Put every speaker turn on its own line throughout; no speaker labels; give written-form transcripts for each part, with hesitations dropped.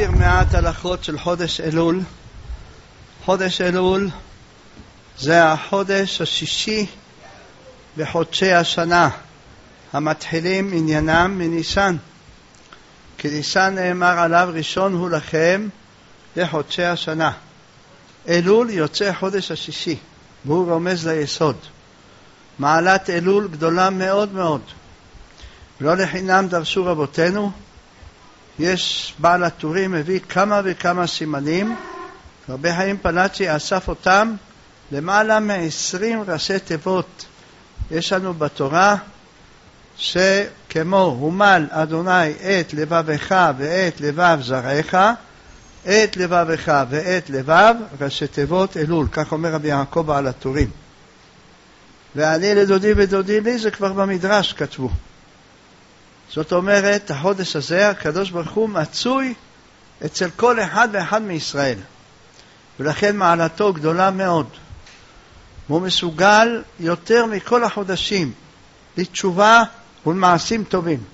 להזכיר מעט הלכות של חודש אלול. חודש אלול זה החודש השישי בחודשי השנה, המתחילים עניינם מניסן. כי ניסן נאמר עליו ראשון הוא לכם לחודשי השנה. אלול יוצא חודש השישי, והוא רומז ליסוד. מעלת אלול גדולה מאוד מאוד. לא לחינם דרשו רבותינו, יש בעל הטורים מביא כמה וכמה סימנים, רבי חיים פלאצ'י אסף אותם למעלה מ-20 ראשי תיבות. יש לנו בתורה שכמו הומל אדוני את לבבך ואת לבב זרעך, את לבבך ואת לבב ראשי תיבות אלול, כך אומר רבי יעקב בעל הטורים. ואני לדודי ודודי לי זה כבר במדרש כתבו. זאת אומרת, החודש הזה הקדוש ברוך הוא מצוי אצל כל אחד ואחד מישראל, ולכן מעלתו גדולה מאוד. הוא מסוגל יותר מכל החודשים לתשובה ולמעשים טובים,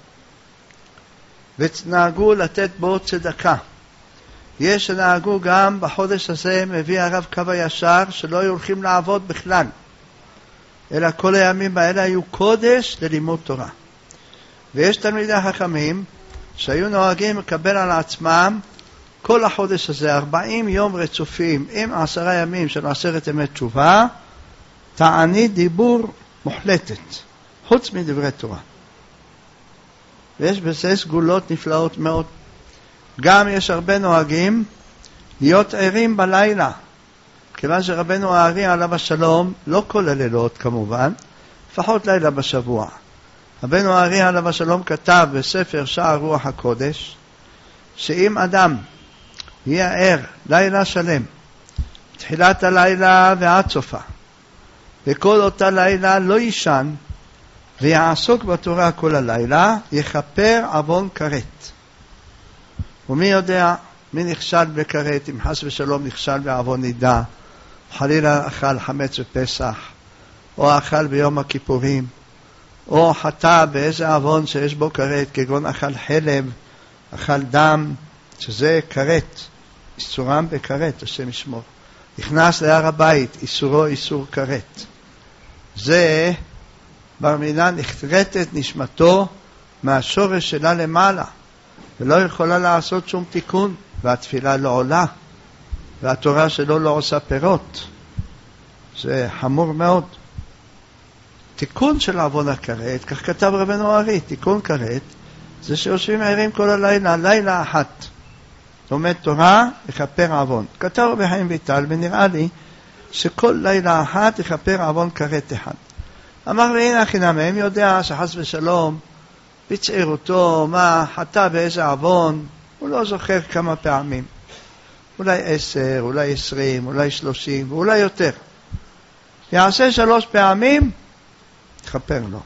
ונהגו לתת בו צדקה. יש שנהגו גם בחודש הזה, מביא הרב קו הישר, שלא היו הולכים לעבוד בכלל, אלא כל הימים האלה היו קודש ללימוד תורה. ויש תלמידי החכמים שהיו נוהגים לקבל על עצמם כל החודש הזה 40 יום רצופים עם 10 ימים של 10 ימי תשובה, תענית דיבור מוחלטת חוץ מדברי תורה. ויש בזה סגולות נפלאות מאוד. גם יש הרבה נוהגים להיות ערים בלילה, כיוון שרבנו הארי עליו השלום, לא כל הלילות כמובן, לפחות לילה בשבוע, רבנו הארי עליו השלום כתב בספר שער רוח הקודש, שאם אדם יהיה ער לילה שלם, תחילת הלילה ועד סופה, וכל אותה לילה לא ישן, ויעסוק בתורה כל הלילה, יכפר עוון כרת. ומי יודע מי נכשל בכרת, אם חס ושלום נכשל בעוון נידה, חלילה אכל חמץ בפסח, או אכל ביום הכיפורים, או חטא באיזה עוון שיש בו כרת, כגון אכל חלב, אכל דם, שזה כרת, איסורם בכרת, השם ישמור. נכנס להר הבית, איסורו איסור כרת. זה בר מינן נחרטת נשמתו מהשורש שלה למעלה, ולא יכולה לעשות שום תיקון, והתפילה לא עולה, והתורה שלו לא עושה פירות. זה חמור מאוד. תיקון של עוון הכרת, כך כתב רבנו הארי, תיקון כרת, זה שיושבים ערים כל הלילה, לילה אחת. לומד תורה, יכפר עוון. כתב רבי חיים ויטל, ונראה לי שכל לילה אחת יכפר עוון כרת אחד. אמר לי, הנה חינם, אם יודע שחס ושלום, בצעירותו, מה, חטא באיזה עוון, הוא לא זוכר כמה פעמים. אולי 10, אולי 20, אולי 30, ואולי יותר. יעשה 3 פעמים, תכפר לו.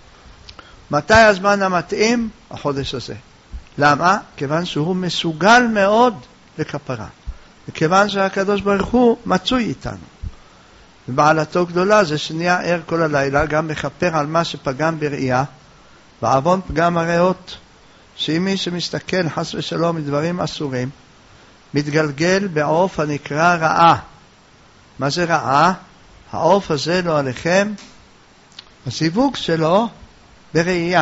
מתי הזמן המתאים? החודש הזה. למה? כיוון שהוא מסוגל מאוד לכפרה. וכיוון שהקדוש ברוך הוא מצוי איתנו. ובעלתו גדולה זה שנהיה ער כל הלילה, גם מכפר על מה שפגם בראייה, ועוון פגם הריאות, שאם מי שמסתכל חס ושלום מדברים אסורים, מתגלגל בעוף הנקרא רעה. מה זה רעה? העוף הזה לא עליכם, הסיווג שלו בראייה.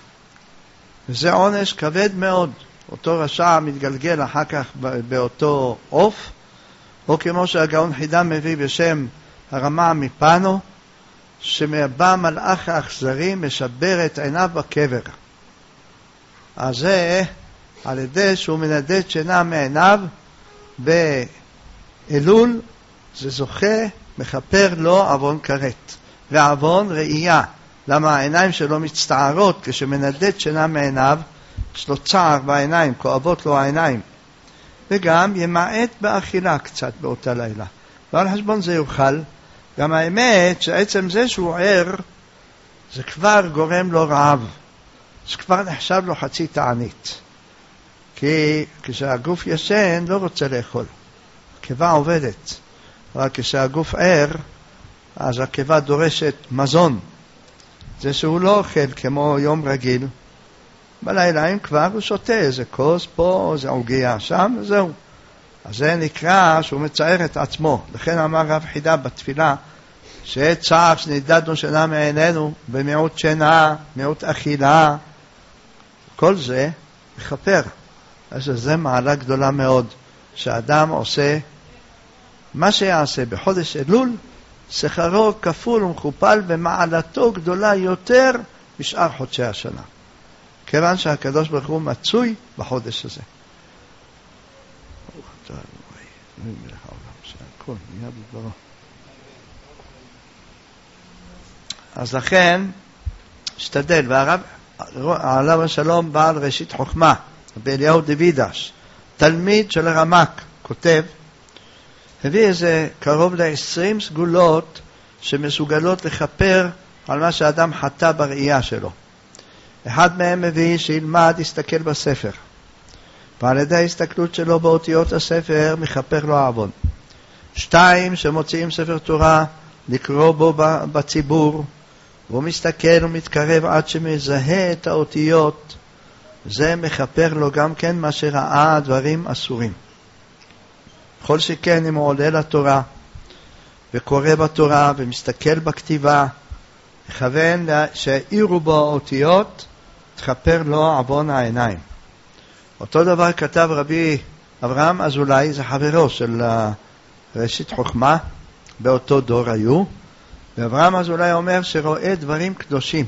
וזה עונש כבד מאוד. אותו רשע מתגלגל אחר כך באותו עוף, או כמו שהגאון חידה מביא בשם הרמה מפנו, שמבא מלאך האכזרי משבר את עיניו בקבר. אז זה על ידי שהוא מנדד שינה מעיניו באלול, זה זוכה, מכפר לו עוון כרת ועוון ראייה. למה העיניים שלו מצטערות כשמנדד שינה מעיניו, יש לו צער בעיניים, כואבות לו העיניים. וגם ימעט באכילה קצת באותה לילה, ועל חשבון זה יוכל. גם האמת שעצם זה שהוא ער, זה כבר גורם לו רעב, זה כבר נחשב לו חצי תענית. כי כשהגוף ישן לא רוצה לאכול, הקיבה עובדת, אבל כשהגוף ער, אז הקיבה דורשת מזון. זה שהוא לא אוכל כמו יום רגיל, בלילה אם כבר הוא שותה איזה כוס פה, איזה עוגיה שם, וזהו. אז זה נקרא שהוא מצייר את עצמו. לכן אמר רב חידה בתפילה, שצער שנידדנו שינה מעינינו, במיעוט שינה, מיעוט אכילה, כל זה מכפר. אז זה מעלה גדולה מאוד, שאדם עושה מה שיעשה בחודש אלול, שכרו כפול ומכופל במעלתו גדולה יותר משאר חודשי השנה. כיוון שהקדוש ברוך הוא מצוי בחודש הזה. אז לכן, שתדל, והרב עליו השלום בעל ראשית חוכמה, באליהו דוידש, תלמיד של הרמק, כותב, הביא איזה קרוב ל-20 סגולות שמסוגלות לכפר על מה שאדם חטא בראייה שלו. אחד מהם מביא שילמד, יסתכל בספר, ועל ידי ההסתכלות שלו באותיות הספר מכפר לו העוון. 2, שמוציאים ספר תורה לקרוא בו בציבור, והוא מסתכל ומתקרב עד שמזהה את האותיות, זה מכפר לו גם כן מה שראה דברים אסורים. כל שכן אם הוא עולה לתורה וקורא בתורה ומסתכל בכתיבה, מכוון שהעירו בו האותיות, תכפר לו עוון העיניים. אותו דבר כתב רבי אברהם אזולאי, זה חברו של ראשית חוכמה, באותו דור היו, ואברהם אזולאי אומר שרואה דברים קדושים,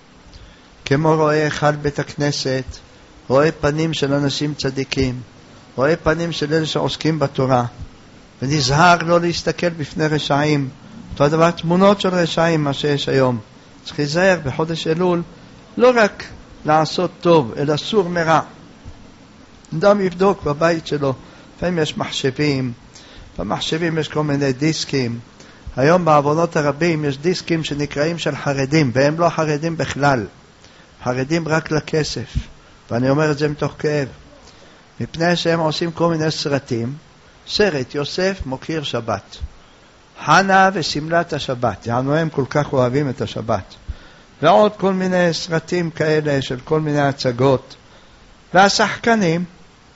כמו רואה אחד בית הכנסת, רואה פנים של אנשים צדיקים, רואה פנים של אלה שעוסקים בתורה, ונזהר לא להסתכל בפני רשעים. אותו דבר תמונות של רשעים, מה שיש היום. צריך להיזהר בחודש אלול, לא רק לעשות טוב, אלא סור מרע. אדם יבדוק בבית שלו, לפעמים יש מחשבים, במחשבים יש כל מיני דיסקים. היום בעוונות הרבים יש דיסקים שנקראים של חרדים, והם לא חרדים בכלל. חרדים רק לכסף. ואני אומר את זה מתוך כאב. מפני שהם עושים כל מיני סרטים, סרט יוסף מוקיר שבת, חנה וסמלת השבת, יענו הם כל כך אוהבים את השבת, ועוד כל מיני סרטים כאלה של כל מיני הצגות, והשחקנים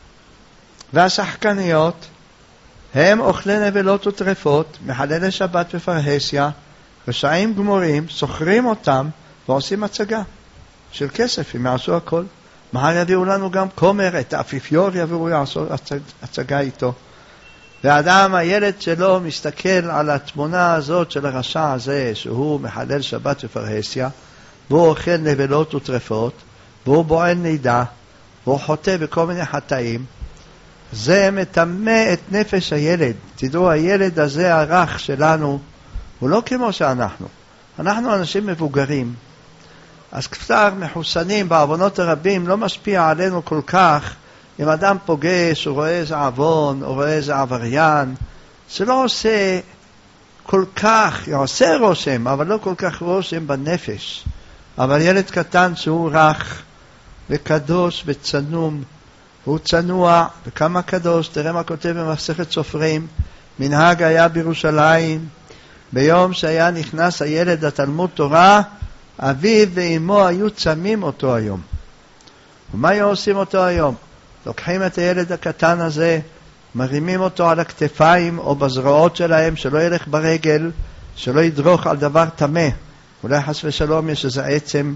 והשחקניות הם אוכלי נבלות וטרפות, מחללי שבת ופרהסיה, רשעים גמורים, סוחרים אותם ועושים הצגה של כסף, הם יעשו הכל. מחר יביאו לנו גם כומר, את האפיפיור יביאו יעשו הצגה איתו. ואדם, הילד שלו, מסתכל על התמונה הזאת של הרשע הזה, שהוא מחלל שבת ופרהסיה, והוא אוכל נבלות וטרפות, והוא בועל נידה, והוא חוטא בכל מיני חטאים. זה מטמא את נפש הילד. תדעו, הילד הזה, הרך שלנו, הוא לא כמו שאנחנו. אנחנו אנשים מבוגרים. אז קצר מחוסנים בעוונות הרבים לא משפיע עלינו כל כך. אם אדם פוגש, הוא רואה איזה עוון, הוא רואה איזה עבריין, זה לא עושה כל כך, עושה רושם, אבל לא כל כך רושם בנפש. אבל ילד קטן שהוא רך וקדוש וצנום, הוא צנוע וכמה קדוש. תראה מה כותב במסכת סופרים, מנהג היה בירושלים, ביום שהיה נכנס הילד לתלמוד תורה, אביו ואמו היו צמים אותו היום. ומה היו עושים אותו היום? לוקחים את הילד הקטן הזה, מרימים אותו על הכתפיים או בזרועות שלהם, שלא ילך ברגל, שלא ידרוך על דבר תמה. אולי חס ושלום יש איזה עצם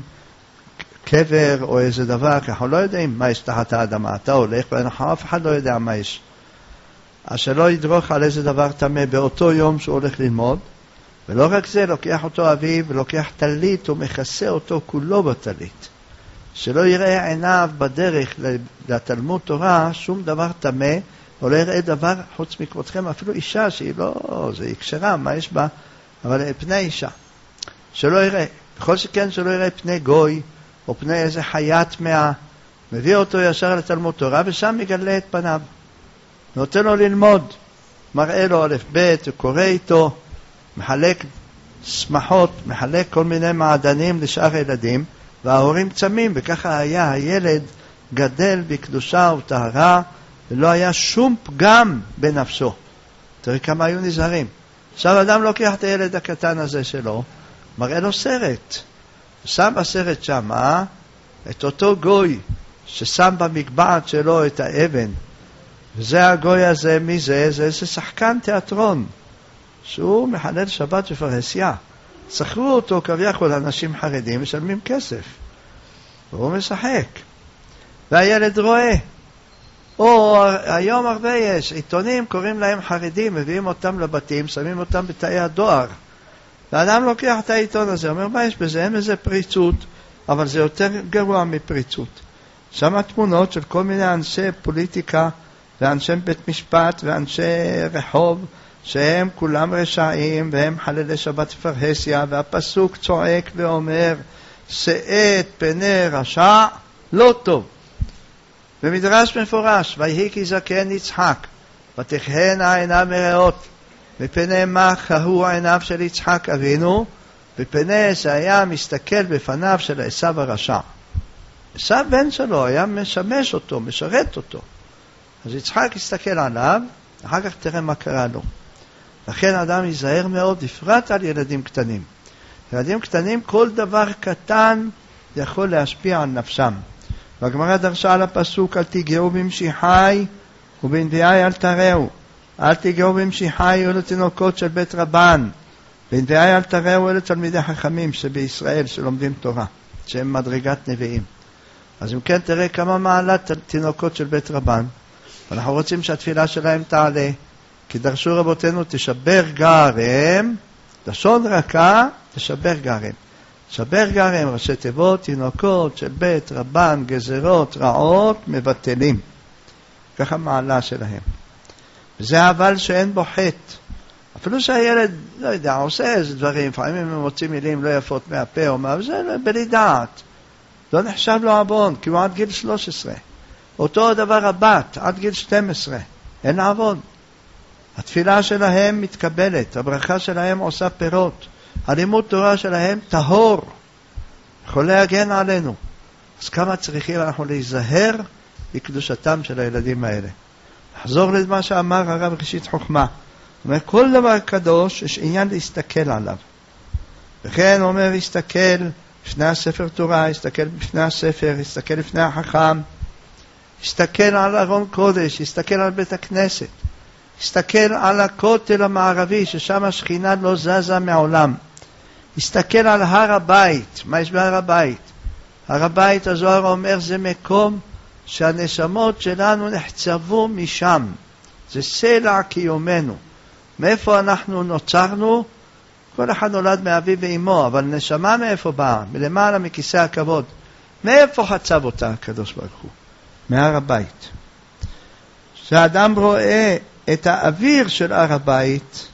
קבר או איזה דבר, כי אנחנו לא יודעים מה יש תחת האדמה. אתה הולך ואנחנו אף אחד לא יודע מה יש. אז שלא ידרוך על איזה דבר תמה באותו יום שהוא הולך ללמוד. ולא רק זה, לוקח אותו אביו ולוקח טלית ומכסה אותו כולו בטלית. שלא יראה עיניו בדרך לתלמוד תורה שום דבר תמה, או לא יראה דבר חוץ מכבודכם, אפילו אישה שהיא לא, זה יקשרה, מה יש בה? אבל פני אישה. שלא יראה, בכל שכן שלא יראה פני גוי, או פני איזה חיית טמאה, מביא אותו ישר לתלמוד תורה, ושם מגלה את פניו. נותן לו ללמוד, מראה לו א' ב', וקורא איתו, מחלק שמחות, מחלק כל מיני מעדנים לשאר הילדים, וההורים צמים, וככה היה הילד גדל בקדושה וטהרה, ולא היה שום פגם בנפשו. תראי כמה היו נזהרים. עכשיו אדם לוקח את הילד הקטן הזה שלו, מראה לו סרט, שם בסרט שמה, את אותו גוי ששם במקבעת שלו את האבן, וזה הגוי הזה, מי זה? זה איזה שחקן תיאטרון, שהוא מחלל שבת בפרהסיה. שכרו אותו כביכול אנשים חרדים, משלמים כסף, והוא משחק, והילד רואה. או היום הרבה יש, עיתונים קוראים להם חרדים, מביאים אותם לבתים, שמים אותם בתאי הדואר, ואדם לוקח את העיתון הזה, אומר, מה יש בזה? אין בזה פריצות, אבל זה יותר גרוע מפריצות. שם תמונות של כל מיני אנשי פוליטיקה, ואנשי בית משפט, ואנשי רחוב, שהם כולם רשעים, והם חללי שבת פרהסיה, והפסוק צועק ואומר, שאת פני רשע לא טוב. במדרש מפורש, ויהי כי זקן יצחק, ותכהנה עיניו מראות, מפני מה חהו עיניו של יצחק אבינו, בפני שהיה מסתכל בפניו של עשיו הרשע. עשיו בן שלו היה משמש אותו, משרת אותו. אז יצחק הסתכל עליו, אחר כך תראה מה קרה לו. לכן אדם ייזהר מאוד, בפרט על ילדים קטנים. ילדים קטנים, כל דבר קטן יכול להשפיע על נפשם. והגמרא דרשה על הפסוק, אל תיגעו במשיחי ובנביאי אל תראו. אל תיגעו במשיחי אלו תינוקות של בית רבן, בנביאי אל תראו אלו תלמידי חכמים שבישראל שלומדים תורה, שהם מדרגת נביאים. אז אם כן תראה כמה מעלת תינוקות של בית רבן, ואנחנו רוצים שהתפילה שלהם תעלה, כי דרשו רבותינו תשבר גרם, לשון רכה תשבר גרם. שבר גרם, ראשי תיבות, תינוקות של בית רבן, גזרות רעות, מבטלים. ככה מעלה שלהם. וזה אבל שאין בו חטא. אפילו שהילד, לא יודע, עושה איזה דברים, לפעמים הם מוצאים מילים לא יפות מהפה או מה, וזה בלי דעת. לא נחשב לו עוון, כי הוא עד גיל 13. אותו דבר הבת, עד גיל 12. אין עוון. התפילה שלהם מתקבלת, הברכה שלהם עושה פירות. הלימוד תורה שלהם טהור, יכול להגן עלינו. אז כמה צריכים אנחנו להיזהר בקדושתם של הילדים האלה. נחזור למה שאמר הרב ראשית חוכמה. אומר, כל דבר קדוש יש עניין להסתכל עליו. וכן הוא אומר, יסתכל לפני הספר תורה, יסתכל לפני הספר, יסתכל לפני החכם, יסתכל על ארון קודש, יסתכל על בית הכנסת, יסתכל על הכותל המערבי, ששם השכינה לא זזה מעולם. יסתכל על הר הבית. מה יש בהר הבית? הר הבית, הזוהר אומר, זה מקום שהנשמות שלנו נחצבו משם. זה סלע קיומנו. מאיפה אנחנו נוצרנו? כל אחד נולד מאביו ואמו, אבל נשמה מאיפה באה? מלמעלה מכיסא הכבוד. מאיפה חצב אותה הקדוש ברוך הוא? מהר הבית. כשאדם רואה את האוויר של הר הבית,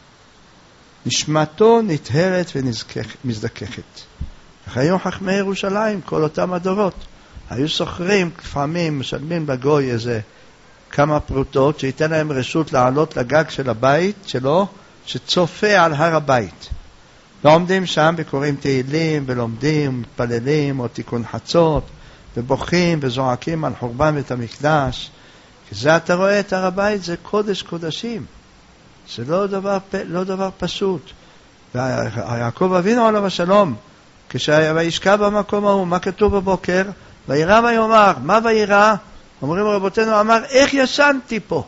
נשמתו נטהרת ומזדככת. היו חכמי ירושלים, כל אותם הדורות, היו סוחרים, לפעמים משלמים בגוי איזה כמה פרוטות, שייתן להם רשות לעלות לגג של הבית שלו, שצופה על הר הבית. ועומדים שם וקוראים תהילים, ולומדים, מתפללים, או תיקון חצות, ובוכים וזועקים על חורבן בית המקדש. כי זה אתה רואה את הר הבית, זה קודש קודשים. זה לא דבר פשוט. ויעקב אבינו עליו השלום, כשישכב במקום ההוא, מה כתוב בבוקר? וירא ויאמר, מה וירא? אומרים רבותינו, אמר, איך ישנתי פה?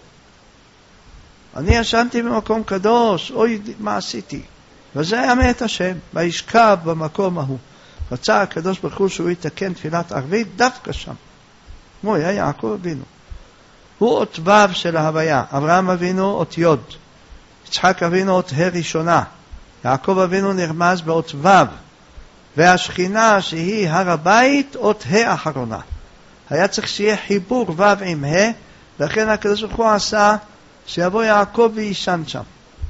אני ישנתי במקום קדוש, אוי, מה עשיתי? וזה היה מאת השם, וישכב במקום ההוא. רצה הקדוש ברוך הוא שהוא יתקן תפילת ערבית דווקא שם. כמו היה יעקב אבינו. הוא אות ו' של ההוויה. אברהם אבינו אות י'. יצחק אבינו אות ה' ראשונה. יעקב אבינו נרמז באות ו'. והשכינה שהיא הר הבית אות ה' אחרונה. היה צריך שיהיה חיבור ו' עם ה', לכן הקדוש ברוך הוא עשה שיבוא יעקב וישן שם.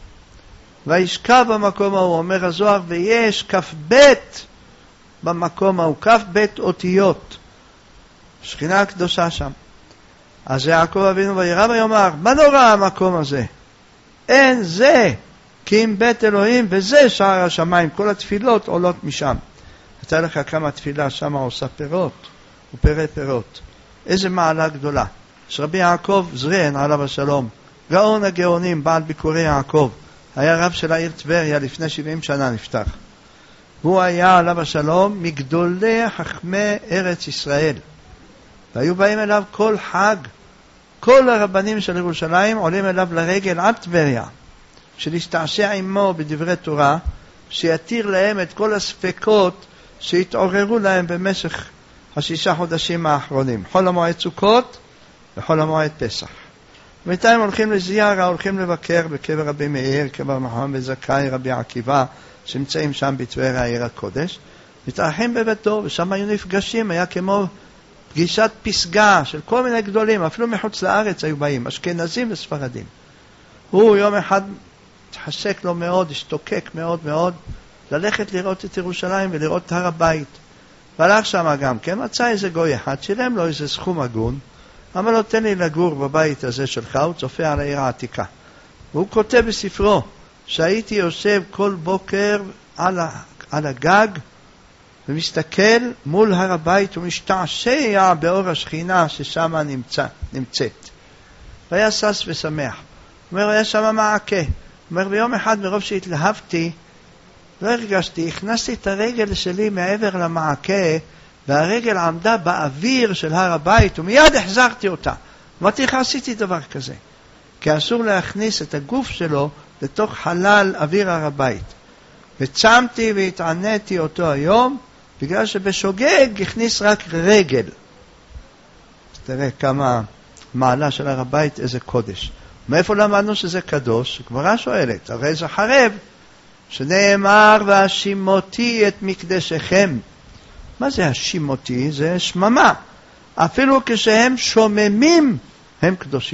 וישכב במקום ההוא, אומר הזוהר, ויש כ"ב במקום ההוא, כ"ב אותיות. שכינה הקדושה שם. אז יעקב אבינו וירא ויאמר, מה נורא המקום הזה? אין זה, כי אם בית אלוהים, וזה שער השמיים, כל התפילות עולות משם. אתה לך כמה תפילה שם עושה פירות, ופרי פירות. איזה מעלה גדולה. שרבי יעקב זרין עליו השלום, גאון הגאונים, בעל ביקורי יעקב, היה רב של העיר טבריה, לפני 70 שנה נפתח. והוא היה עליו השלום מגדולי חכמי ארץ ישראל. והיו באים אליו כל חג, כל הרבנים של ירושלים עולים אליו לרגל עד טבריה, שלהשתעשע עמו בדברי תורה, שיתיר להם את כל הספקות שהתעוררו להם במשך 6 חודשים האחרונים, חול המועד סוכות וחול המועד פסח. בינתיים הולכים לזיארה, הולכים לבקר בקבר רבי מאיר, קבר מחמד זכאי, רבי עקיבא, שנמצאים שם בטבריה עיר הקודש, מתארחים בביתו, ושם היו נפגשים, היה כמו פגישת פסגה של כל מיני גדולים, אפילו מחוץ לארץ היו באים, אשכנזים וספרדים. הוא יום אחד התחשק לו מאוד, השתוקק מאוד מאוד, ללכת לראות את ירושלים ולראות את הר הבית. והלך שם גם כן, מצא איזה גוי אחד, שילם לו איזה סכום הגון, אמר לו, תן לי לגור בבית הזה שלך, הוא צופה על העיר העתיקה. והוא כותב בספרו, שהייתי יושב כל בוקר על הגג, ומסתכל מול הר הבית, ומשתעשע באור השכינה ששם נמצאת. והיה שש ושמח. הוא אומר, היה שם מעקה. הוא אומר, ביום אחד מרוב שהתלהבתי, לא הרגשתי, הכנסתי את הרגל שלי מעבר למעקה, והרגל עמדה באוויר של הר הבית, ומיד החזרתי אותה. אמרתי, איך עשיתי דבר כזה? כי אסור להכניס את הגוף שלו לתוך חלל אוויר הר הבית. וצמתי והתעניתי אותו היום, בגלל שבשוגג הכניס רק רגל. אז תראה כמה מעלה של הר הבית, איזה קודש. מאיפה למדנו שזה קדוש? הגמרא שואלת, הרי זה חרב, שנאמר, והשימותי את מקדשכם. מה זה השימותי? זה שממה. אפילו כשהם שוממים, הם קדושים.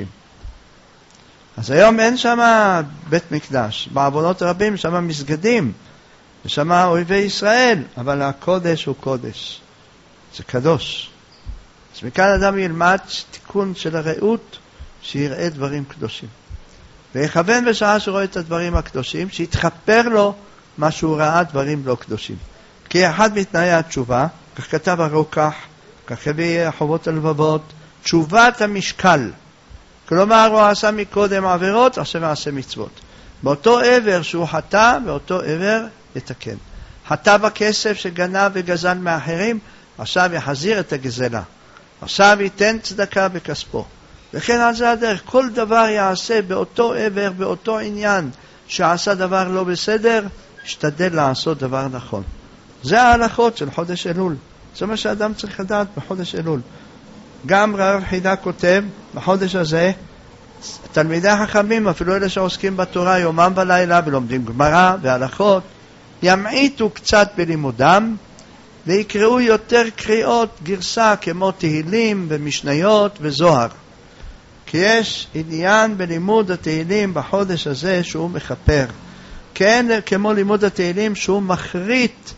אז היום אין שם בית מקדש. בעוונות רבים שם מסגדים. ושם אויבי ישראל. אבל הקודש הוא קודש. זה קדוש. אז מכאן אדם ילמד תיקון של הרעות, שיראה דברים קדושים. ויכוון בשעה שרואה את הדברים הקדושים, שיתחפר לו מה שהוא ראה דברים לא קדושים. כי אחד מתנאי התשובה, כך כתב הרוקח, כך הביא חובות הלבבות, תשובת המשקל. כלומר, הוא עשה מקודם עבירות, עכשיו עשה מצוות. באותו עבר שהוא חטא, באותו עבר יתקן. חטא בכסף שגנב וגזל מאחרים, עכשיו יחזיר את הגזלה. עכשיו ייתן צדקה בכספו. וכן על זה הדרך, כל דבר יעשה באותו עבר, באותו עניין, שעשה דבר לא בסדר, ישתדל לעשות דבר נכון. זה ההלכות של חודש אלול. זה מה שאדם צריך לדעת בחודש אלול. גם רב חידה כותב, בחודש הזה, תלמידי החכמים, אפילו אלה שעוסקים בתורה יומם ולילה ולומדים גמרא והלכות, ימעיטו קצת בלימודם, ויקראו יותר קריאות גרסה כמו תהילים ומשניות וזוהר. כי יש עניין בלימוד התהילים בחודש הזה שהוא מכפר. כן, כמו לימוד התהילים שהוא מחריט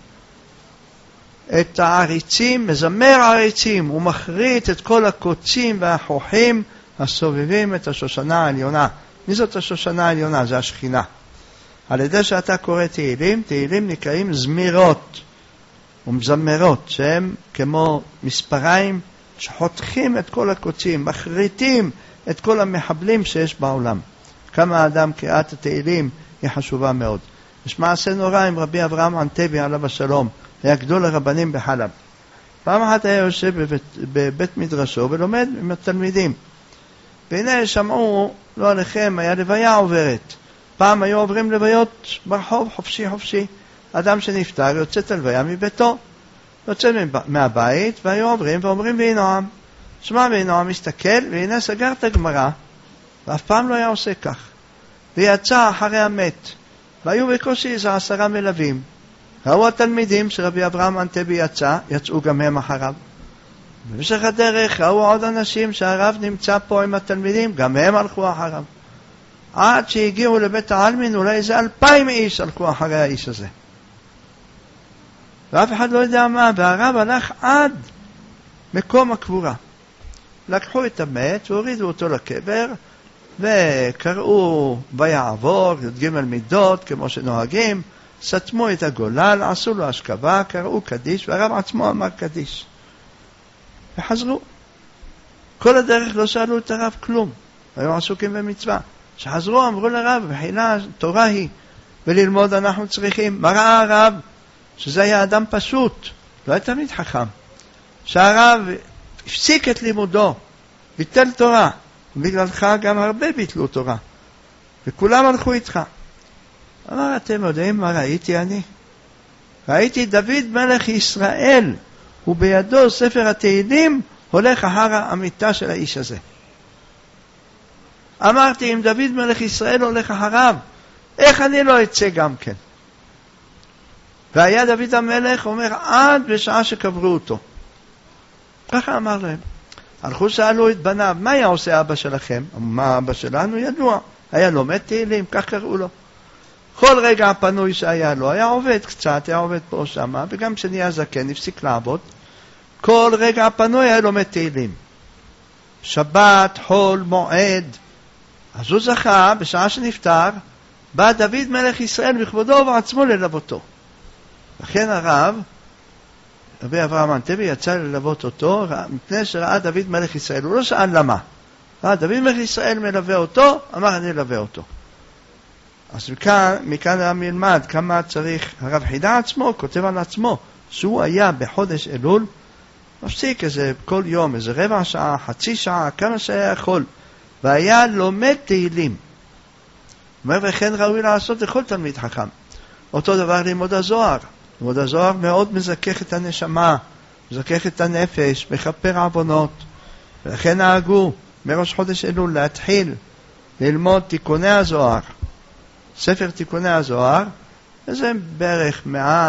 את העריצים, מזמר העריצים, הוא מחריט את כל הקוצים והחוכים הסובבים את השושנה העליונה. מי זאת השושנה העליונה? זה השכינה. על ידי שאתה קורא תהילים, תהילים נקראים זמירות ומזמרות, שהם כמו מספריים שחותכים את כל הקוצים, מחריטים את כל המחבלים שיש בעולם. כמה האדם קריאת התהילים היא חשובה מאוד. יש מעשה נורא עם רבי אברהם אנטבי עליו השלום, היה גדול הרבנים בחלב. פעם אחת היה יושב בבית מדרשו ולומד עם התלמידים. והנה שמעו, לא עליכם, היה לוויה עוברת. פעם היו עוברים לוויות ברחוב חופשי חופשי. אדם שנפטר יוצא את הלוויה מביתו. יוצא מהבית והיו עוברים ואומרים וינועם. שמע וינועם מסתכל והנה סגר את הגמרא. ואף פעם לא היה עושה כך. ויצא אחרי המת. והיו בקושי איזה 10 מלווים. ראו התלמידים שרבי אברהם אנטבי יצאו גם הם אחריו. במשך הדרך ראו עוד אנשים שהרב נמצא פה עם התלמידים, גם הם הלכו אחריו. עד שהגיעו לבית העלמין, אולי איזה 2,000 איש הלכו אחרי האיש הזה. ואף אחד לא יודע מה, והרב הלך עד מקום הקבורה. לקחו את המת והורידו אותו לקבר, וקראו ויעבור, י"ג מידות, כמו שנוהגים, סתמו את הגולל, עשו לו השכבה, קראו קדיש, והרב עצמו אמר קדיש. וחזרו. כל הדרך לא שאלו את הרב כלום. היו עסוקים במצווה. שחזרו אמרו לרב, בחינה תורה היא, וללמוד אנחנו צריכים. מה ראה הרב? שזה היה אדם פשוט, לא היה תמיד חכם, שהרב הפסיק את לימודו, ביטל תורה, בגללך גם הרבה ביטלו תורה, וכולם הלכו איתך. אמר, אתם יודעים מה ראיתי אני? ראיתי דוד מלך ישראל, ובידו ספר התהילים, הולך אחר האמיתה של האיש הזה. אמרתי, אם דוד מלך ישראל הולך אחריו, איך אני לא אצא גם כן? והיה דוד המלך אומר, עד בשעה שקברו אותו. ככה אמר להם. הלכו שאלו את בניו, מה היה עושה אבא שלכם? מה אבא שלנו? ידוע. היה לומד תהילים, כך קראו לו. כל רגע הפנוי שהיה לו, היה עובד קצת, היה עובד פה שמה, וגם כשנהיה זקן, הפסיק לעבוד. כל רגע הפנוי היה לומד תהילים. שבת, חול, מועד. אז הוא זכה, בשעה שנפטר, בא דוד מלך ישראל בכבודו ובעצמו ללוותו. לכן הרב, רבי אברהם אנטבי, יצא ללוות אותו, מפני שראה דוד מלך ישראל. הוא לא שאל למה. דוד מלך ישראל מלווה אותו, אמר אני אלווה אותו. אז מכאן הרב ילמד כמה צריך, הרב חידה עצמו, כותב על עצמו, שהוא היה בחודש אלול, מפסיק איזה כל יום, איזה רבע שעה, חצי שעה, כמה שהיה יכול, והיה לומד תהילים. אומר, וכן ראוי לעשות לכל תלמיד חכם. אותו דבר לימוד הזוהר. לימוד הזוהר מאוד מזכך את הנשמה, מזכך את הנפש, מכפר עוונות. ולכן נהגו מראש חודש אלול להתחיל ללמוד תיקוני הזוהר. ספר תיקוני הזוהר, זה בערך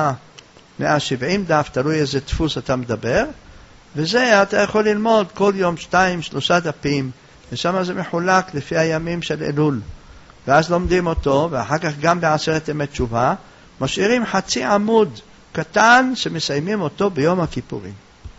170 דף, תלוי איזה דפוס אתה מדבר, וזה אתה יכול ללמוד כל יום 2-3 דפים, ושם זה מחולק לפי הימים של אלול. ואז לומדים אותו, ואחר כך גם בעשרת ימי תשובה, משאירים חצי עמוד קטן שמסיימים אותו ביום הכיפורים.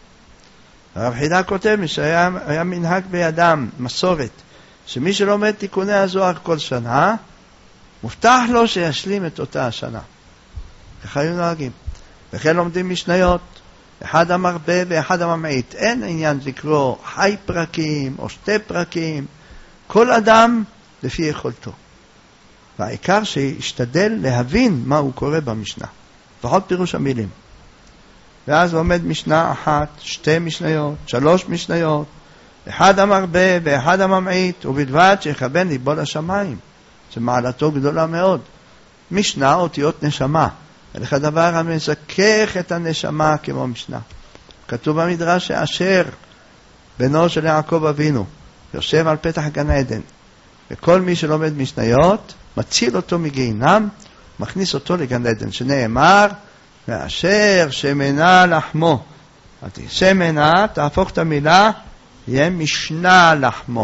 הרב חידה כותב שהיה מנהג בידם, מסורת, שמי שלומד תיקוני הזוהר כל שנה, מובטח לו שישלים את אותה השנה. ככה היו נוהגים. וכן לומדים משניות, אחד המרבה ואחד הממעיט. אין עניין לקרוא חי פרקים או 2 פרקים, כל אדם לפי יכולתו. והעיקר שישתדל להבין מה הוא קורא במשנה. לפחות פירוש המילים. ואז לומד משנה 1, 2 משניות, 3 משניות, אחד המרבה ואחד הממעיט, ובלבד שיכוון ליבו לשמיים. זה מעלתו גדולה מאוד. משנה אותיות נשמה. איך הדבר המזכך את הנשמה כמו משנה. כתוב במדרש שאשר בנו של יעקב אבינו יושב על פתח גן עדן, וכל מי שלומד משניות מציל אותו מגיהינום, מכניס אותו לגן עדן, שנאמר ואשר שמנה לחמו. שמנה תהפוך את המילה, יהיה משנה לחמו.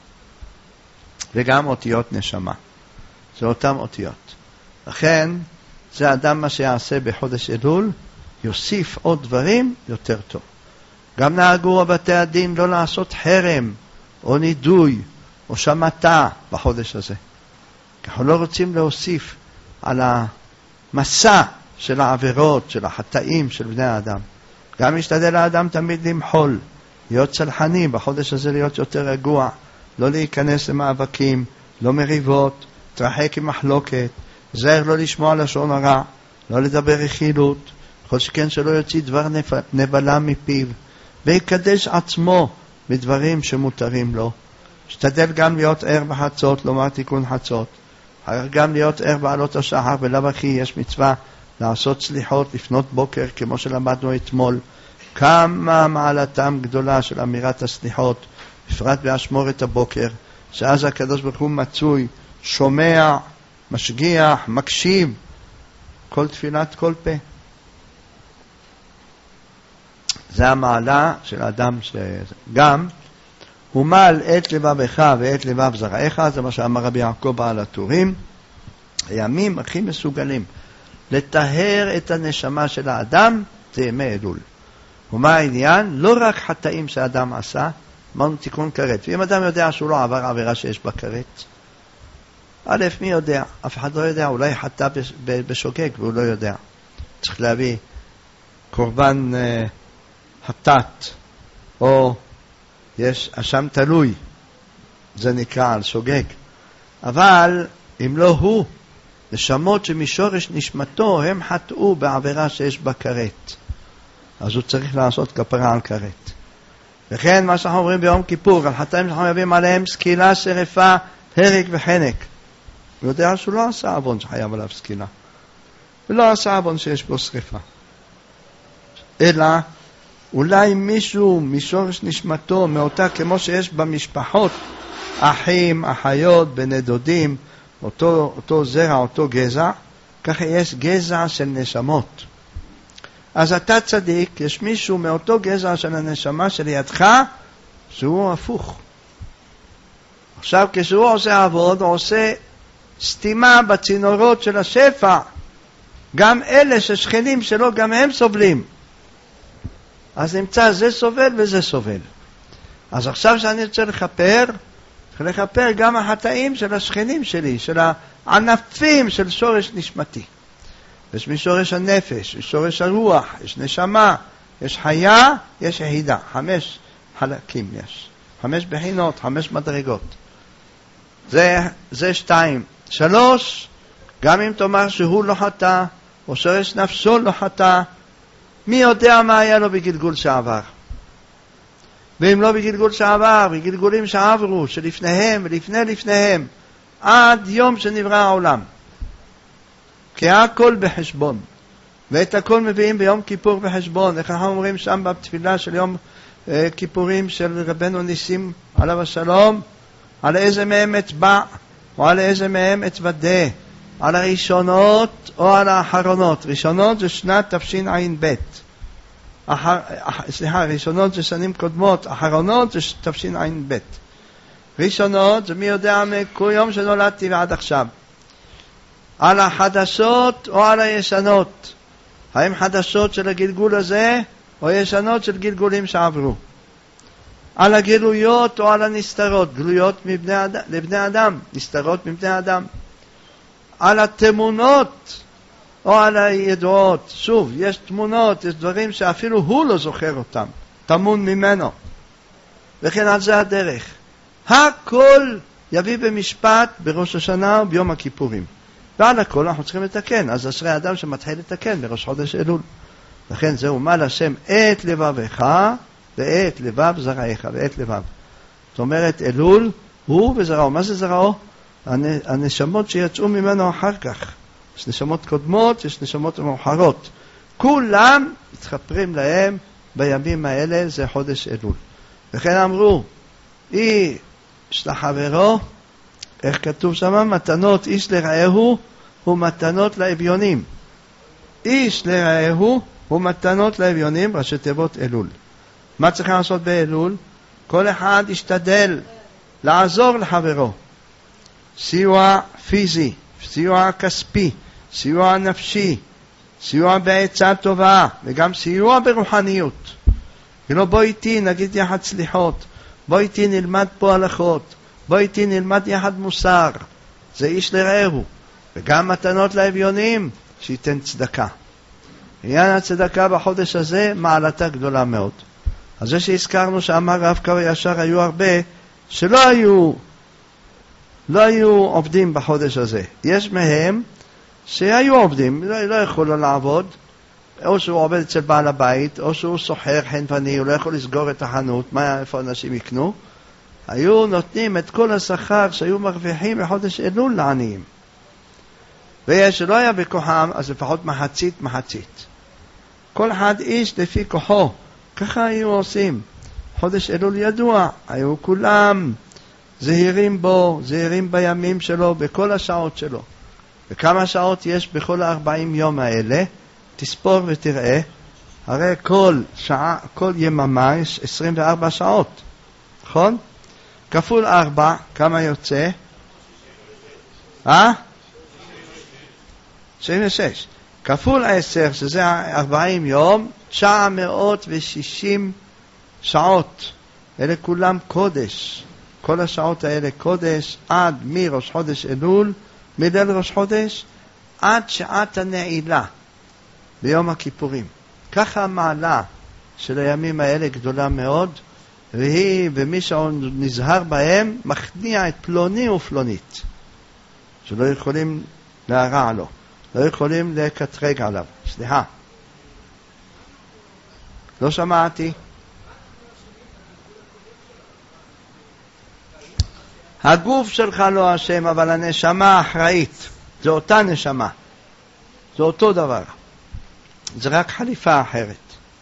וגם אותיות נשמה, זה אותם אותיות. לכן זה אדם מה שיעשה בחודש אלול, יוסיף עוד דברים יותר טוב. גם נהגו בבתי הדין לא לעשות חרם או נידוי או שמתה בחודש הזה. אנחנו לא רוצים להוסיף על המסע של העבירות, של החטאים של בני האדם. גם משתדל האדם תמיד למחול, להיות צלחני בחודש הזה, להיות יותר רגוע, לא להיכנס למאבקים, לא מריבות, תרחק עם מחלוקת, זהר לא לשמוע לשון הרע, לא לדבר רכילות, כל שכן שלא יוציא דבר נבלה מפיו, ויקדש עצמו בדברים שמותרים לו. משתדל גם להיות ער בחצות, לומר תיקון חצות, גם להיות ער בעלות השחר, ולא בכי יש מצווה לעשות סליחות לפנות בוקר, כמו שלמדנו אתמול. כמה מעלתם גדולה של אמירת הסליחות, בפרט באשמורת הבוקר, שאז הקדוש ברוך הוא מצוי, שומע, משגיח, מקשיב, כל תפילת כל פה. זה המעלה של אדם שגם הוא מל את לבבך ואת לבב זרעך, זה מה שאמר רבי יעקב בעל הטורים, הימים הכי מסוגלים לטהר את הנשמה של האדם, זה ימי אלול. ומה העניין? לא רק חטאים שהאדם עשה, אמרנו תיקון כרת. ואם אדם יודע שהוא לא עבר עבירה שיש בה כרת, א', מי יודע? אף אחד לא יודע, אולי חטא בשוגג והוא לא יודע. צריך להביא קורבן חטאת, או יש אשם תלוי, זה נקרא על שוגג. אבל אם לא הוא, נשמות שמשורש נשמתו הם חטאו בעבירה שיש בה כרת. אז הוא צריך לעשות כפרה על כרת. וכן מה שאנחנו אומרים ביום כיפור, על חטאים שאנחנו מביאים עליהם סקילה, שרפה, הרג וחנק. הוא יודע שהוא לא עשה עוון שחייב עליו סקילה. ולא עשה עוון שיש בו שרפה. אלא אולי מישהו משורש נשמתו, מאותה כמו שיש במשפחות, אחים, אחיות, בני דודים, אותו זרע, אותו גזע, ככה יש גזע של נשמות. אז אתה צדיק, יש מישהו מאותו גזע של הנשמה שלידך, שהוא הפוך. עכשיו כשהוא עושה עבוד, הוא עושה סתימה בצינורות של השפע. גם אלה ששכנים שלו, גם הם סובלים. אז נמצא זה סובל וזה סובל. אז עכשיו שאני רוצה לכפר גם החטאים של השכנים שלי, של הענפים של שורש נשמתי. יש משורש הנפש, יש שורש הרוח, יש נשמה, יש חיה, יש יחידה. 5 חלקים יש. 5 בחינות, 5 מדרגות. זה 2. 3, גם אם תאמר שהוא לא חטא, או שורש נפשו לא חטא, מי יודע מה היה לו בגלגול שעבר? ואם לא בגלגול שעבר, בגלגולים שעברו, שלפניהם ולפניהם, עד יום שנברא העולם. כי הכל בחשבון. ואת הכל מביאים ביום כיפור בחשבון. איך אנחנו אומרים שם בתפילה של יום כיפורים של רבנו ניסים עליו השלום, על איזה מהם אצבע, או על איזה מהם אצבדה, על הראשונות או על האחרונות. ראשונות זה שנת תשע"ב. ראשונות זה שנים קודמות, אחרונות זה תשע"ב. ראשונות זה מי יודע מכל יום שנולדתי ועד עכשיו. על החדשות או על הישנות. האם חדשות של הגלגול הזה או ישנות של גלגולים שעברו. על הגלויות או על הנסתרות. גלויות לבני אדם, נסתרות מבני אדם. על התמונות או על הידועות. שוב, יש תמונות, יש דברים שאפילו הוא לא זוכר אותם. תמון ממנו. וכן על זה הדרך. הכל יביא במשפט בראש השנה וביום הכיפורים. ועל הכל אנחנו צריכים לתקן. אז אשרי אדם שמתחיל לתקן בראש חודש אלול. לכן זהו מה לשם את לבבך ואת לבב זרעיך ואת לבב. זאת אומרת אלול הוא וזרעו. מה זה זרעו? הנשמות שיצאו ממנו אחר כך. יש נשמות קודמות, יש נשמות מאוחרות. כולם מתחפרים להם בימים האלה, זה חודש אלול. וכן אמרו, איש לחברו, איך כתוב שם? מתנות איש לרעהו ומתנות לאביונים. איש לרעהו ומתנות לאביונים, ראשי תיבות אלול. מה צריך לעשות באלול? כל אחד ישתדל לעזור לחברו. סיוע פיזי, סיוע כספי, סיוע נפשי, סיוע בעצה טובה, וגם סיוע ברוחניות. ולא בוא איתי נגיד יחד סליחות, בוא איתי נלמד פה הלכות, בוא איתי נלמד יחד מוסר. זה איש לרעהו. וגם מתנות לאביונים, שייתן צדקה. עניין הצדקה בחודש הזה מעלתה גדולה מאוד. אז זה שהזכרנו שאמר רב קו ישר, היו הרבה שלא היו עובדים בחודש הזה. יש מהם שהיו עובדים, לא יכולו לעבוד, או שהוא עובד אצל בעל הבית, או שהוא סוחר חנפני, הוא לא יכול לסגור את החנות, איפה אנשים יקנו. היו נותנים את כל השכר שהיו מרוויחים בחודש אלול לעניים. ויש שלא היה בכוחם, אז לפחות מחצית. כל אחד איש לפי כוחו, ככה היו עושים. חודש אלול ידוע, היו כולם זהירים בו, זהירים בימים שלו, בכל השעות שלו. וכמה שעות יש בכל 40 יום האלה, תספור ותראה, הרי כל יממה יש 24 שעות, נכון? כפול 4, כמה יוצא? 96. כפול 10, שזה 40 יום, 960 שעות. אלה כולם קודש. כל השעות האלה קודש, עד מראש חודש אלול, מליל ראש חודש, עד שעת הנעילה, ביום הכיפורים. ככה המעלה של הימים האלה גדולה מאוד, ומי שנזהר בהם, מכניע את פלוני ופלונית. שלא יכולים להרע לו. לא יכולים לקטרג עליו. סליחה. לא שמעתי. הגוף שלך לא אשם, אבל הנשמה אחראית. זה אותה נשמה. זה אותו דבר. זה רק חליפה אחרת.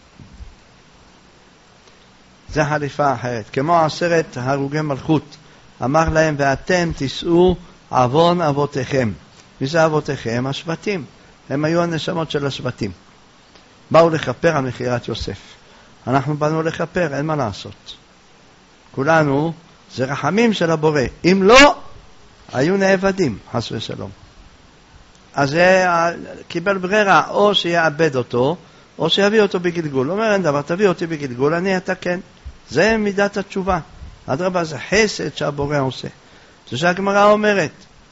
זה חליפה אחרת. כמו 10 הרוגי מלכות. אמר להם, ואתם תישאו עוון אבותיכם. מי זה אבותיכם? השבטים. הם היו הנשמות של השבטים. באו לכפר על מכירת יוסף. אנחנו באנו לכפר, אין מה לעשות. כולנו, זה רחמים של הבורא. אם לא, היו נאבדים, חס ושלום. אז זה קיבל ברירה, או שיעבד אותו, או שיביא אותו בגלגול. אומר, אין דבר, תביא אותי בגלגול, אני אתקן. זה מידת התשובה. אדרבה, זה חסד שהבורא עושה. זה שהגמרא אומרת,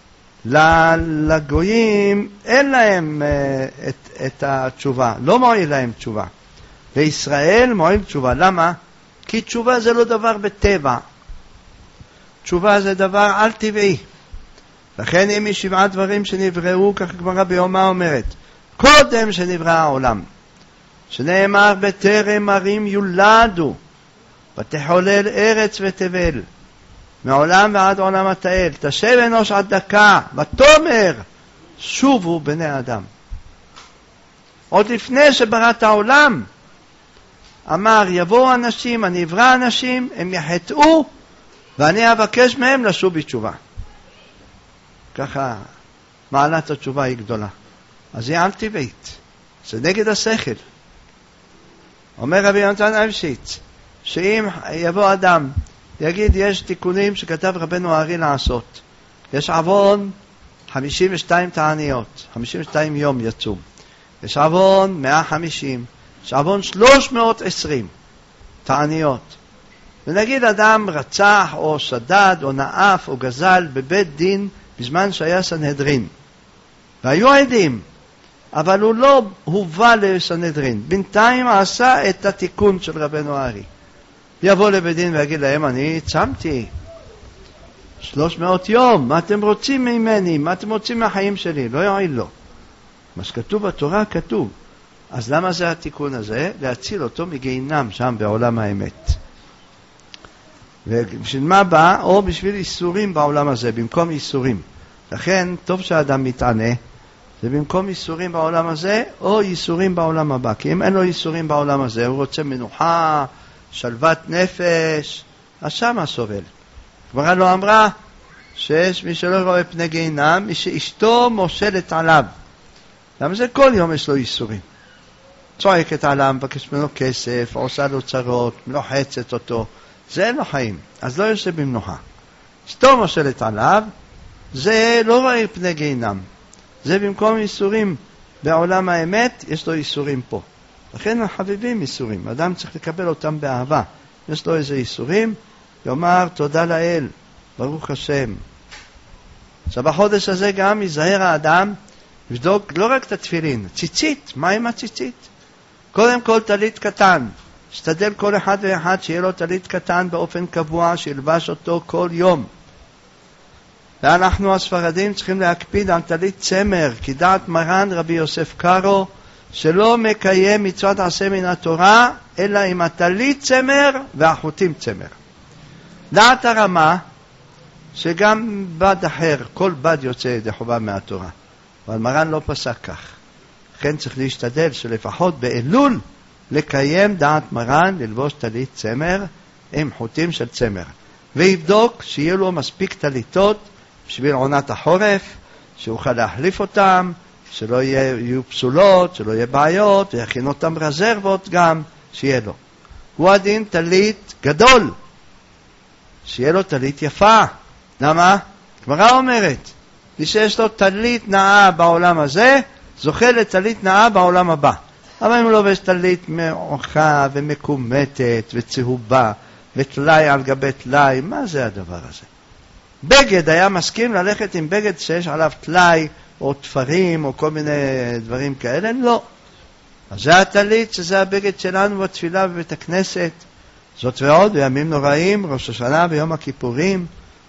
לגויים אין להם את התשובה, לא מועיל להם תשובה. לישראל מועיל תשובה. למה? כי תשובה זה לא דבר בטבע. תשובה זה דבר על טבעי. לכן אם יש 7 דברים שנבראו, כך גמרא ביומא אומרת, קודם שנברא העולם, שנאמר בטרם ערים יולדו, ותחולל ארץ ותבל, מעולם ועד עולם התאל, תשב אנוש עד דקה, ותאמר שובו בני אדם. עוד לפני שבראת העולם, אמר יבואו אנשים, אני אברא אנשים, הם יחטאו, ואני אבקש מהם לשוב בתשובה. ככה מעלת התשובה היא גדולה. אז היא על טבעית, זה נגד השכל. אומר רבי יונתן אייבשיץ, שאם יבוא אדם, יגיד יש תיקונים שכתב רבנו הארי לעשות. יש עוון 52 תעניות, 52 יום יצום. יש עוון 150, יש עוון 320 תעניות. ונגיד אדם רצח או שדד או נאף או גזל בבית דין בזמן שהיה סנהדרין. והיו עדים, אבל הוא לא הובא לסנהדרין. בינתיים עשה את התיקון של רבנו הארי. יבוא לבית דין ויגיד להם, אני צמתי 300 יום, מה אתם רוצים ממני? מה אתם רוצים מהחיים שלי? לא יועיל לו. מה שכתוב בתורה כתוב. אז למה זה התיקון הזה? להציל אותו מגיהינום שם בעולם האמת. ובשביל מה בא? או בשביל איסורים בעולם הזה, במקום איסורים. לכן טוב שהאדם מתענה, זה במקום איסורים בעולם הזה, או איסורים בעולם הבא. כי אם אין לו איסורים בעולם הזה, הוא רוצה מנוחה, שלוות נפש, אז שמה סובל. גמרא לא אמרה שיש מי שלא רואה פני גיהינום, מי שאשתו מושלת עליו. למה זה כל יום יש לו איסורים? צועקת עליו, מבקש ממנו כסף, עושה לו צרות, מלוחצת אותו. זה אין לו חיים, אז לא יושב במנוחה. אשתו מושלת עליו, זה לא רואה פני גיהינום. זה במקום איסורים בעולם האמת, יש לו איסורים פה. לכן החביבים איסורים, אדם צריך לקבל אותם באהבה. יש לו איזה איסורים, יאמר תודה לאל, ברוך השם. עכשיו בחודש הזה גם יזהר האדם, לבדוק לא רק את התפילין, ציצית, מה עם הציצית? קודם כל טלית קטן, שתדל כל אחד ואחד שיהיה לו טלית קטן באופן קבוע, שילבש אותו כל יום. ואנחנו הספרדים צריכים להקפיד על טלית צמר, כי דעת מרן רבי יוסף קארו, שלא מקיים מצוות עשה מן התורה, אלא עם הטלית צמר והחוטים צמר. דעת הרמה, שגם בד אחר, כל בד יוצא ידי חובה מהתורה. אבל מרן לא פסק כך. לכן צריך להשתדל שלפחות באלול, לקיים דעת מרן, ללבוש טלית צמר עם חוטים של צמר. ויבדוק שיהיה לו מספיק טליתות בשביל עונת החורף, שיוכל להחליף אותם, שלא יהיו פסולות, שלא יהיו בעיות, ויכין אותם רזרבות גם, שיהיה לו. הוא הדין טלית גדול, שיהיה לו טלית יפה. למה? גמרא אומרת, מי שיש לו טלית נאה בעולם הזה, זוכה לטלית נאה בעולם הבא. אבל אם הוא לובש טלית מעוכה ומקומטת וצהובה, וטלי על גבי טלי, מה זה הדבר הזה? בגד היה מסכים ללכת עם בגד שיש עליו טלי, או תפרים, או כל מיני דברים כאלה? לא. אז זה הטלית, שזה הבגד שלנו בתפילה בבית הכנסת. זאת ועוד, בימים נוראים, ראש השנה ויום הכיפורים,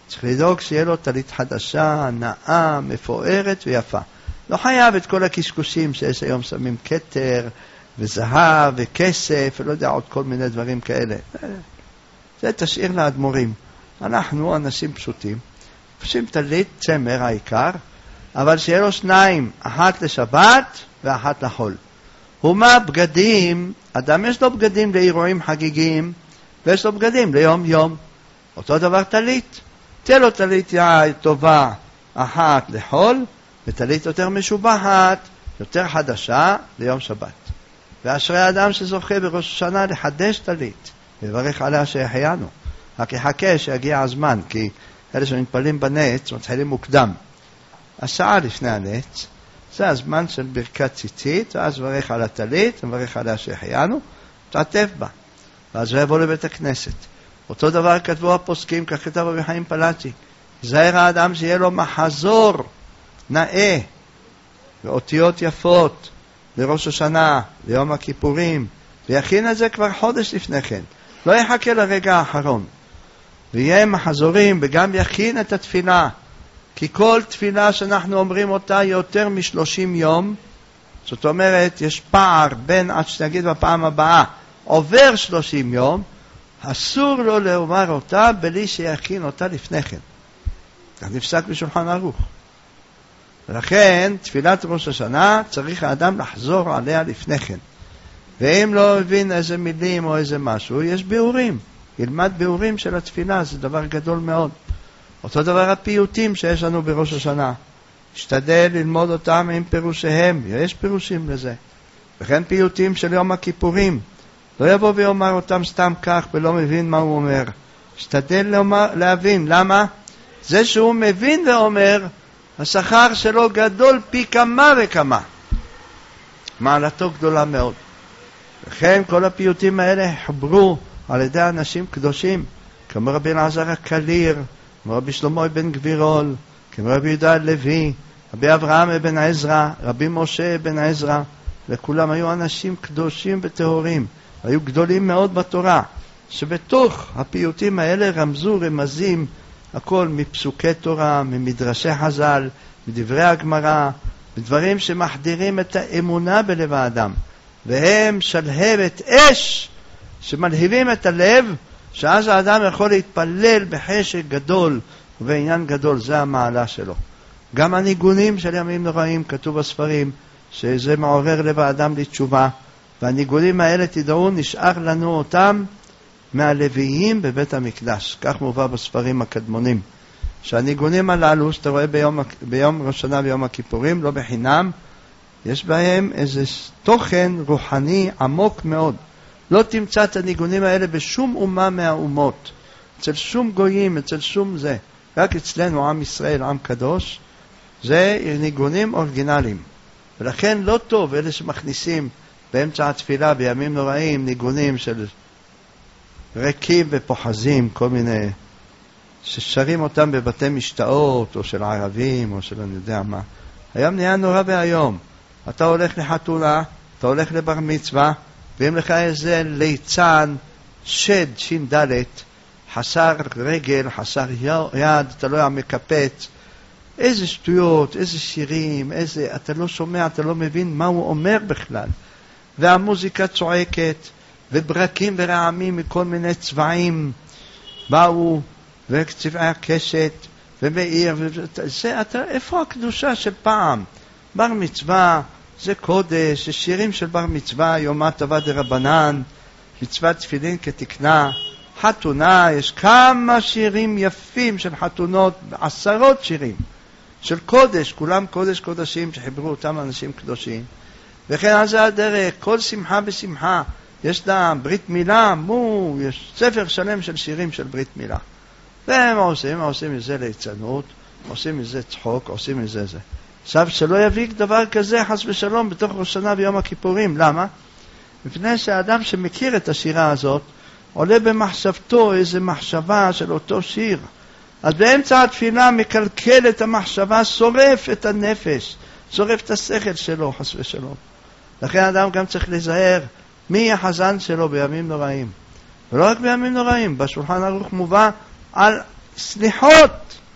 צריך לדאוג שיהיה לו טלית חדשה, נאה, מפוארת ויפה. לא חייב את כל הקשקושים שיש היום, שמים כתר וזהב וכסף, ולא יודע עוד כל מיני דברים כאלה. זה תשאיר לאדמו"רים. אנחנו אנשים פשוטים, פשוטים טלית, צמר העיקר, אבל שיהיה לו שניים, אחת לשבת ואחת לחול. ומה בגדים? אדם יש לו בגדים לאירועים חגיגיים, ויש לו בגדים ליום יום. אותו דבר טלית. תהיה לו טלית טובה אחת לחול, וטלית יותר משובחת, יותר חדשה ליום שבת. ואשרי האדם שזוכה בראש השנה לחדש טלית, ולברך עליה שהחיינו. רק יחכה שיגיע הזמן, כי אלה שמתפללים בנץ מתחילים מוקדם. השעה לפני הנץ, זה הזמן של ברכת ציצית, ואז מברך על הטלית, מברך עליה שהחיינו, תעטף בה. ואז הוא יבוא לבית הכנסת. אותו דבר כתבו הפוסקים, כך כתב רבי חיים פלאצ'י. זהר האדם שיהיה לו מחזור נאה, ואותיות יפות, לראש השנה, ליום הכיפורים, ויכין את זה כבר חודש לפני כן. לא יחכה לרגע האחרון. ויהיה מחזורים, וגם יכין את התפילה. כי כל תפילה שאנחנו אומרים אותה יותר מ-30 יום, זאת אומרת, יש פער בין, עד שנגיד בפעם הבאה, עובר 30 יום, אסור לו לאומר אותה בלי שיכין אותה לפני כן. כך נפסק בשולחן ערוך. ולכן, תפילת ראש השנה, צריך האדם לחזור עליה לפני כן. ואם לא הבין איזה מילים או איזה משהו, יש ביאורים. ילמד ביאורים של התפילה, זה דבר גדול מאוד. אותו דבר הפיוטים שיש לנו בראש השנה. השתדל ללמוד אותם עם פירושיהם, יש פירושים לזה. וכן פיוטים של יום הכיפורים. לא יבוא ויאמר אותם סתם כך ולא מבין מה הוא אומר. השתדל להבין. למה? זה שהוא מבין ואומר, השכר שלו גדול פי כמה וכמה. מעלתו גדולה מאוד. וכן כל הפיוטים האלה חוברו על ידי אנשים קדושים, כמו רבי אלעזר הקליר, כמו רבי שלמה בן גבירול, כמו רבי יהודה הלוי, רבי אברהם בן עזרא, רבי משה בן עזרא, וכולם היו אנשים קדושים וטהורים, היו גדולים מאוד בתורה, שבתוך הפיוטים האלה רמזו רמזים, הכל מפסוקי תורה, ממדרשי חז"ל, מדברי הגמרא, בדברים שמחדירים את האמונה בלב האדם, והם שלהבת אש שמלהיבים את הלב, שאז האדם יכול להתפלל בחשק גדול ובעניין גדול. זה המעלה שלו. גם הניגונים של ימים נוראים, כתוב בספרים שזה מעורר לב האדם לתשובה, והניגונים האלה תדעו נשאר לנו אותם מהלוויים בבית המקדש. כך מובא בספרים הקדמונים, שהניגונים הללו שאתה רואה ביום ראש השנה ויום הכיפורים, לא בחינם, יש בהם איזה תוכן רוחני עמוק מאוד. לא תמצא את הניגונים האלה בשום אומה מהאומות, אצל שום גויים, אצל שום זה. רק אצלנו, עם ישראל, עם קדוש, זה ניגונים אורגינליים. ולכן לא טוב אלה שמכניסים באמצע התפילה בימים נוראים ניגונים של ריקים ופוחזים, כל מיני ששרים אותם בבתי משתאות או של ערבים או של אני יודע מה. היום נהיה נורא והיום. אתה הולך לחתונה, אתה הולך לבר מצווה, ואם לך איזה ליצן, שד, שין דלת, חסר רגל, חסר יד, אתה לא מקפץ, איזה שטויות, איזה שירים, איזה, אתה לא שומע, אתה לא מבין מה הוא אומר בכלל. והמוזיקה צועקת, וברקים ורעמים מכל מיני צבעים באו, וצבעי הקשת, ומאיר, זה, איפה הקדושה של פעם? בר מצווה, זה קודש, זה שירים של בר מצווה, יומא טובה דרבנן, מצוות תפילין כתקנה. חתונה, יש כמה שירים יפים של חתונות, עשרות שירים של קודש, כולם קודש קודשים שחיברו אותם אנשים קדושים. וכן על זה הדרך, כל שמחה בשמחה, יש לה ברית מילה, יש ספר שלם של שירים של ברית מילה. והם עושים מזה ליצנות, עושים מזה צחוק, עושים מזה זה. עכשיו שלא יביא דבר כזה חס ושלום בתוך ראש השנה ויום הכיפורים. למה? מפני שהאדם שמכיר את השירה הזאת עולה במחשבתו איזו מחשבה של אותו שיר, אז באמצע התפילה מקלקל את המחשבה, שורף את הנפש, שורף את השכל שלו חס ושלום. לכן האדם גם צריך להיזהר מי החזן שלו בימים נוראים, ולא רק בימים נוראים. בשולחן ערוך מובא על סליחות.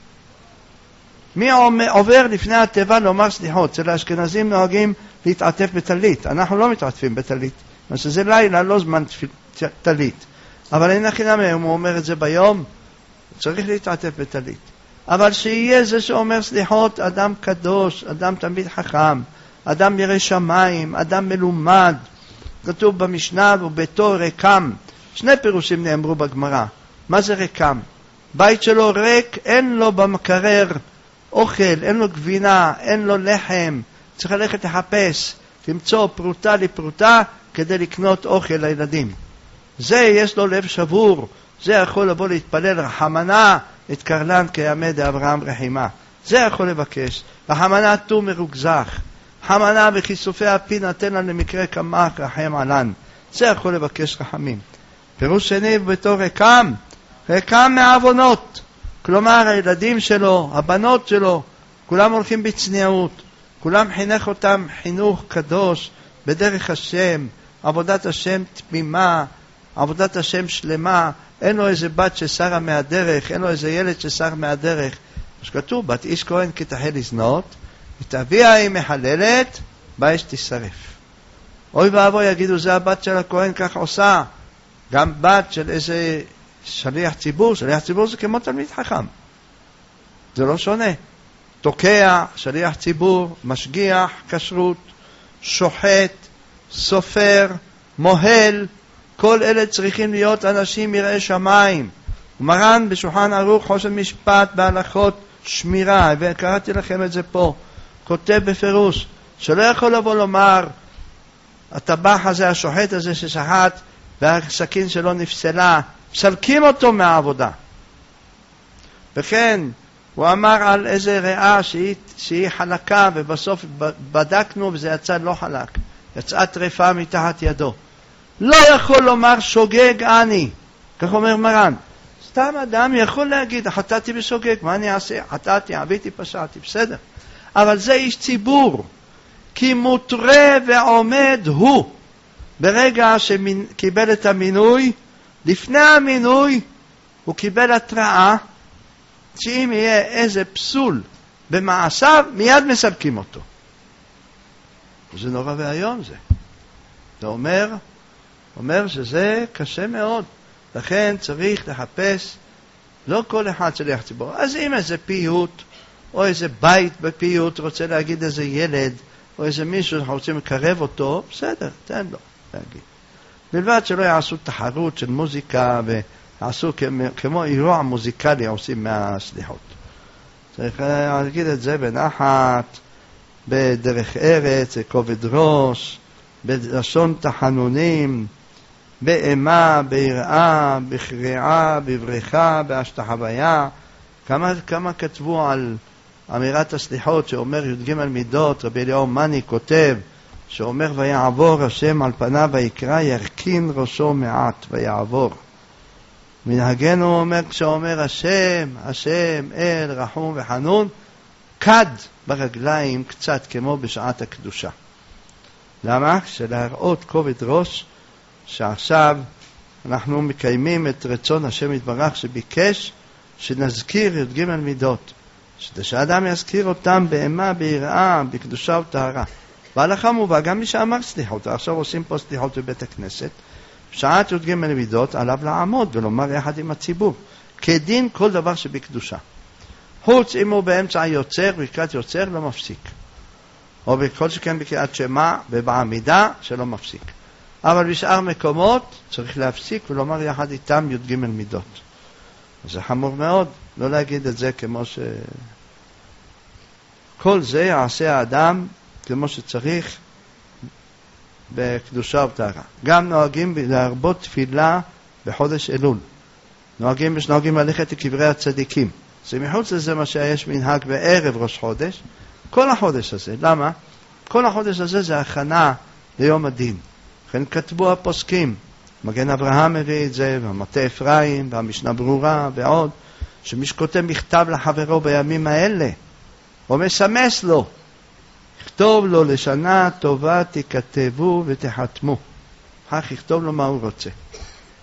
מי עובר לפני התיבה לומר סליחות? אצל האשכנזים נוהגים להתעטף בטלית. אנחנו לא מתעטפים בטלית. שזה לילה, לא זמן טלית. אבל אין הכי נמי, אם הוא אומר את זה ביום, צריך להתעטף בטלית. אבל שיהיה זה שאומר סליחות, אדם קדוש, אדם תמיד חכם, אדם ירא שמיים, אדם מלומד. כתוב במשנה וביתו ריקם. שני פירושים נאמרו בגמרא. מה זה ריקם? בית שלו ריק, אין לו במקרר אוכל, אין לו גבינה, אין לו לחם. צריך ללכת לחפש, למצוא פרוטה לפרוטה כדי לקנות אוכל לילדים. זה יש לו לב שבור, זה יכול לבוא להתפלל רחמנה את קרלן כימי דאברהם רחימה. זה יכול לבקש. רחמנה תו מרוגזך. חמנה וחיסופי הפי נתן לה למקרה כמך רחם עלן. זה יכול לבקש רחמים. פירוש שני בתור רקם, רקם מעוונות. כלומר הילדים שלו, הבנות שלו, כולם הולכים בצניעות. כולם חינך אותם חינוך קדוש בדרך השם, עבודת השם תמימה, עבודת השם שלמה. אין לו איזה בת ששרה מהדרך, אין לו איזה ילד ששר מהדרך. שכתוב, בת איש כהן כי תחל לזנות, ותביה היא מחללת, באש תשרף. אוי ואבוי יגידו, זה הבת של הכהן כך עושה. גם בת של איזה שליח ציבור, שליח ציבור זה כמו תלמיד חכם. זה לא שונה. תוקע, שליח ציבור, משגיח, כשרות, שוחט, סופר, מוהל, כל אלה צריכים להיות אנשים יראי שמיים. ומרן בשולחן ערוך חושן משפט בהלכות שמירה, וקראתי לכם את זה פה, כותב בפירוש, שלא יכול לבוא לומר, הטבח הזה, השוחט הזה ששחט, והסכין שלו נפסלה, מסלקים אותו מהעבודה. וכן, הוא אמר על איזה ריאה שהיא חלקה, ובסוף בדקנו וזה יצא לא חלק, יצאה טרפה מתחת ידו. לא יכול לומר שוגג אני, כך אומר מרן. סתם אדם יכול להגיד, חטאתי בשוגג, מה אני אעשה? חטאתי, עביתי, פשעתי, בסדר. אבל זה איש ציבור, כי מוטרה ועומד הוא. ברגע שקיבל את המינוי, לפני המינוי הוא קיבל התראה, שאם יהיה איזה פסול במעשיו, מיד מסלקים אותו. זה נורא והיום זה. זה אומר שזה קשה מאוד. לכן צריך לחפש, לא כל אחד שליח ציבור. אז אם איזה פיוט, או איזה בית בפיוט, רוצה להגיד איזה ילד, או איזה מישהו שאנחנו רוצים לקרב אותו, בסדר, תן לו להגיד. בלבד שלא יעשו תחרות של מוזיקה, ויעשו כמו אירוע מוזיקלי עושים מהסליחות. צריך להגיד את זה בנחת, בדרך ארץ, כובד ראש, בלשון תחנונים, באימה, ביראה, בקריאה, בברכה, בהשתחוויה. כמה כתבו על אמירת הסליחות שאומר י"ג מידות, רבי אליהו מני כותב, שאומר ויעבור השם על פניו ויקרא, ירכין ראשו מעט ויעבור. מנהגנו אומר, כשאומר השם אל רחום וחנון, קד ברגליים קצת כמו בשעת הקדושה. למה? שלהראות כובד ראש, שעכשיו אנחנו מקיימים את רצון השם יתברך שביקש שנזכיר י"ג מידות, שאדם יזכיר אותם באימה, ביראה, בקדושה וטהרה. והלכה מובא, גם מי שאמר סליחות, עכשיו עושים פה סליחות בבית הכנסת, בשעת י"ג מידות עליו לעמוד ולומר יחד עם הציבור, כדין כל דבר שבקדושה. חוץ אם הוא באמצע יוצר, בקריאת יוצר לא מפסיק. או בכל שכן בקריאת שמע ובעמידה שלא מפסיק. אבל בשאר מקומות צריך להפסיק ולומר יחד איתם י"ג מידות. זה חמור מאוד, לא להגיד את זה כמו ש... כל זה יעשה האדם כמו שצריך בקדושה ובטהרה. גם נוהגים להרבות תפילה בחודש אלול. נוהגים ללכת לקברי הצדיקים. זה מחוץ לזה מה שיש מנהג בערב ראש חודש. כל החודש הזה, למה? כל החודש הזה זה הכנה ליום הדין. לכן כתבו הפוסקים, מגן אברהם מביא את זה, והמטה אפרים, והמשנה ברורה, ועוד, שמי שכותב מכתב לחברו בימים האלה, הוא מסמס לו, יכתוב לו לשנה טובה תכתבו ותחתמו. כך יכתוב לו מה הוא רוצה.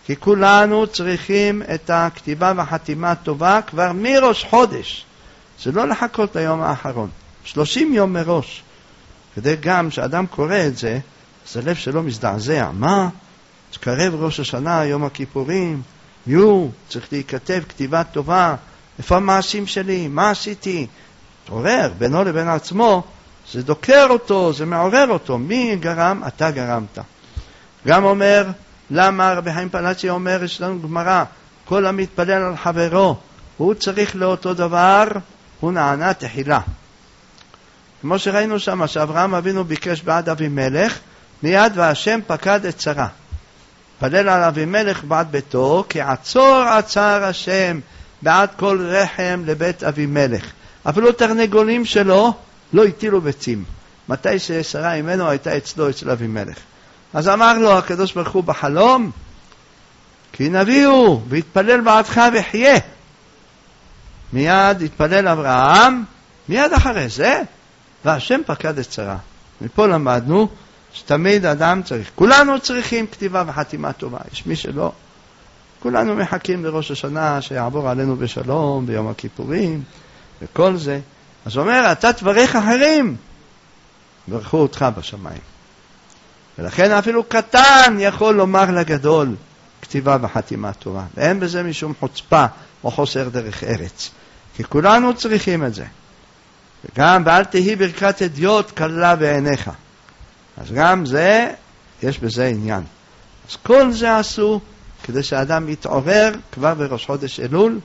כי כולנו צריכים את הכתיבה והחתימה הטובה כבר מראש חודש. זה לא לחכות ליום האחרון, 30 יום מראש. כדי גם שאדם קורא את זה, אז הלב שלו מזדעזע. מה? תקרב ראש השנה, יום הכיפורים, צריך להיכתב כתיבה טובה. איפה המעשים שלי? מה עשיתי? תעורר בינו לבין עצמו, זה דוקר אותו, זה מעורר אותו. מי גרם? אתה גרמת. גם אומר, למה רבי חיים פלאצ'י אומר, יש לנו גמרא, כל המתפלל על חברו, הוא צריך לאותו דבר, הוא נענה תחילה. כמו שראינו שם, שאברהם אבינו ביקש בעד אבימלך, מיד והשם פקד את שרה. פלל על אבימלך בעד ביתו, כי עצור השם בעד כל רחם לבית אבימלך. אפילו תרנגולים שלו לא הטילו ביצים. מתי ששרה ממנו הייתה אצלו, אצל אבימלך. אז אמר לו הקדוש ברוך הוא בחלום, כי נביא הוא והתפלל בעדך וחיה. מיד התפלל אברהם, מיד אחרי זה, והשם פקד את שרה. מפה למדנו שתמיד אדם צריך, כולנו צריכים כתיבה וחתימה טובה, יש מי שלא. כולנו מחכים לראש השנה שיעבור עלינו בשלום ביום הכיפורים וכל זה. אז הוא אומר, אתה תברך אחרים, ברכו אותך בשמיים. ולכן אפילו קטן יכול לומר לגדול כתיבה וחתימה טובה. ואין בזה משום חוצפה או חוסר דרך ארץ. כי כולנו צריכים את זה. וגם ואל תהי ברכת אדיוט קלה בעיניך. אז גם זה, יש בזה עניין. אז כל זה עשו כדי שהאדם יתעורר כבר בראש חודש אלול,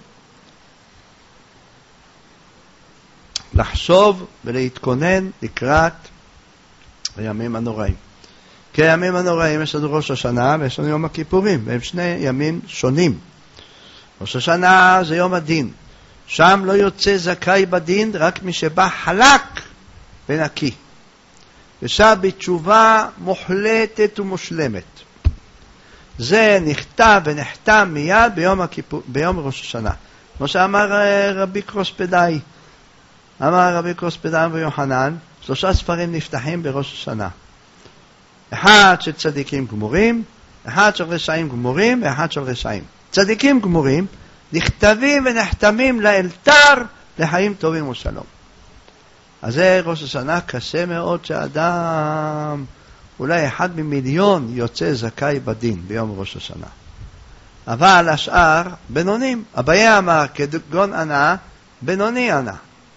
לחשוב ולהתכונן לקראת הימים הנוראים. כי הימים הנוראים יש לנו ראש השנה ויש לנו יום הכיפורים, והם שני ימים שונים. ראש השנה זה יום הדין. שם לא יוצא זכאי בדין, רק מי שבא חלק ונקי. ושם בתשובה מוחלטת ומושלמת. זה נכתב ונחתם מיד ביום ראש השנה. כמו שאמר רבי קרוספדאי. אמר רבי קרוספדאי ויוחנן, 3 ספרים נפתחים בראש השנה. אחד של צדיקים גמורים, אחד של רשעים גמורים, ואחד של רשעים. צדיקים גמורים נכתבים ונחתמים לאלתר לחיים טובים ושלום. אז זה ראש השנה קשה מאוד שאדם, אולי 1 ממיליון יוצא זכאי בדין ביום ראש השנה. אבל השאר בינונים. אביי אמר כגון ענה, בינוני ענה.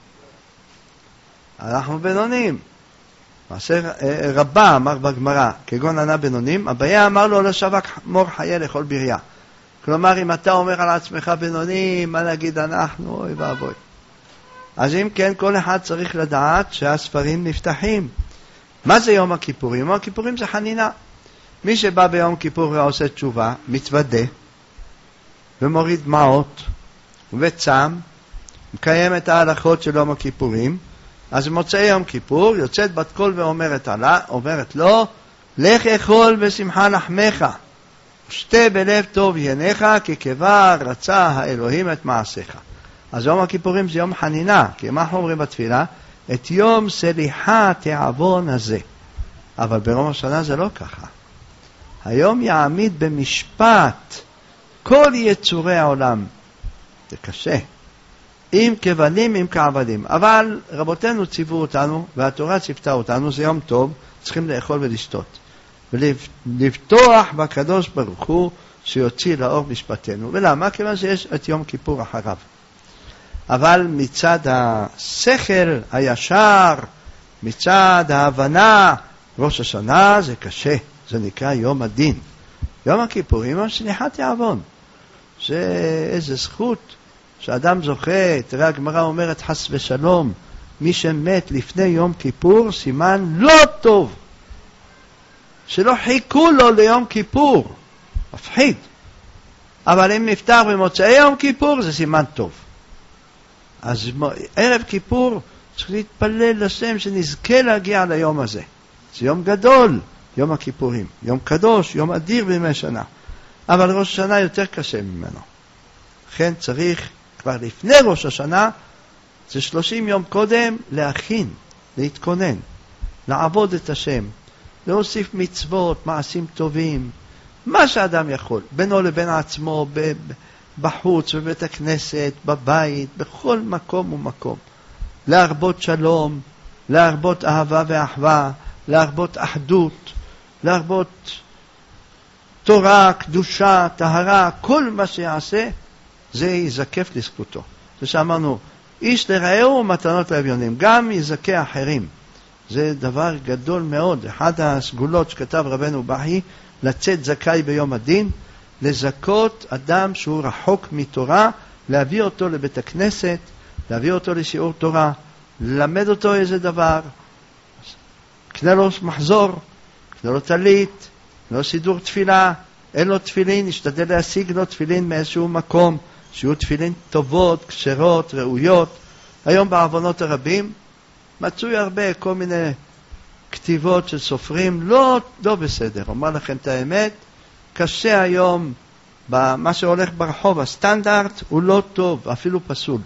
אנחנו בינונים. רבה אמר בגמרא, כגון ענה בינונים, אביי אמר לו לא שווה מור חיה לכל בריה. כלומר, אם אתה אומר על עצמך בינוני, מה נגיד אנחנו? אוי ואבוי. אז אם כן, כל אחד צריך לדעת שהספרים נפתחים. מה זה יום הכיפורים? יום הכיפורים זה חנינה. מי שבא ביום כיפור ועושה תשובה, מתוודה, ומוריד דמעות, וצם, מקיים את ההלכות של יום הכיפורים, אז מוצאי יום כיפור יוצאת בת קול ואומרת לו, לך אכול בשמחה לחמך, ושתה בלב טוב ינך, כי כבר רצה האלוהים את מעשיך. אז יום הכיפורים זה יום חנינה, כי מה אנחנו אומרים בתפילה? את יום סליחת העוון הזה. אבל ברום השנה זה לא ככה. היום יעמיד במשפט כל יצורי העולם. זה קשה. אם כבנים, אם כעבדים. אבל רבותינו ציוו אותנו, והתורה ציוותה אותנו, זה יום טוב, צריכים לאכול ולשתות. ולבטוח בקדוש ברוך הוא שיוציא לאור משפטנו. ולמה? כיוון שיש את יום כיפור אחריו. אבל מצד השכל הישר, מצד ההבנה, ראש השנה זה קשה. זה נקרא יום הדין. יום הכיפורים הוא סליחת העוון. זה איזה זכות שאדם זוכה. תראה, הגמרא אומרת חס ושלום, מי שמת לפני יום כיפור סימן לא טוב. שלא חיכו לו ליום כיפור. מפחיד. אבל אם נפטר במוצאי יום כיפור זה סימן טוב. אז ערב כיפור צריך להתפלל לשם שנזכה להגיע ליום הזה. זה יום גדול, יום הכיפורים. יום קדוש, יום אדיר בימי שנה. אבל ראש השנה יותר קשה ממנו. לכן צריך כבר לפני ראש השנה, זה 30 יום קודם, להכין, להתכונן, לעבוד את השם, להוסיף מצוות, מעשים טובים, מה שאדם יכול, בינו לבין עצמו, בחוץ, בבית הכנסת, בבית, בכל מקום ומקום. להרבות שלום, להרבות אהבה ואחווה, להרבות אחדות, להרבות תורה, קדושה, טהרה, כל מה שיעשה, זה יזקף לזכותו. זה שאמרנו, איש לרעהו מתנות לאביונים, גם יזכה אחרים. זה דבר גדול מאוד. אחד הסגולות שכתב רבנו בכי, לצאת זכאי ביום הדין, לזכות אדם שהוא רחוק מתורה, להביא אותו לבית הכנסת, להביא אותו לשיעור תורה, ללמד אותו איזה דבר, קנה לו מחזור, קנה לו טלית, קנה לו סידור תפילה, אין לו תפילין, ישתדל להשיג לו תפילין מאיזשהו מקום, שיהיו תפילין טובות, כשרות, ראויות. היום בעוונות הרבים מצוי הרבה כל מיני כתיבות של סופרים, לא בסדר. אומר לכם את האמת, קשה היום, מה שהולך ברחוב, הסטנדרט הוא לא טוב, אפילו פסול.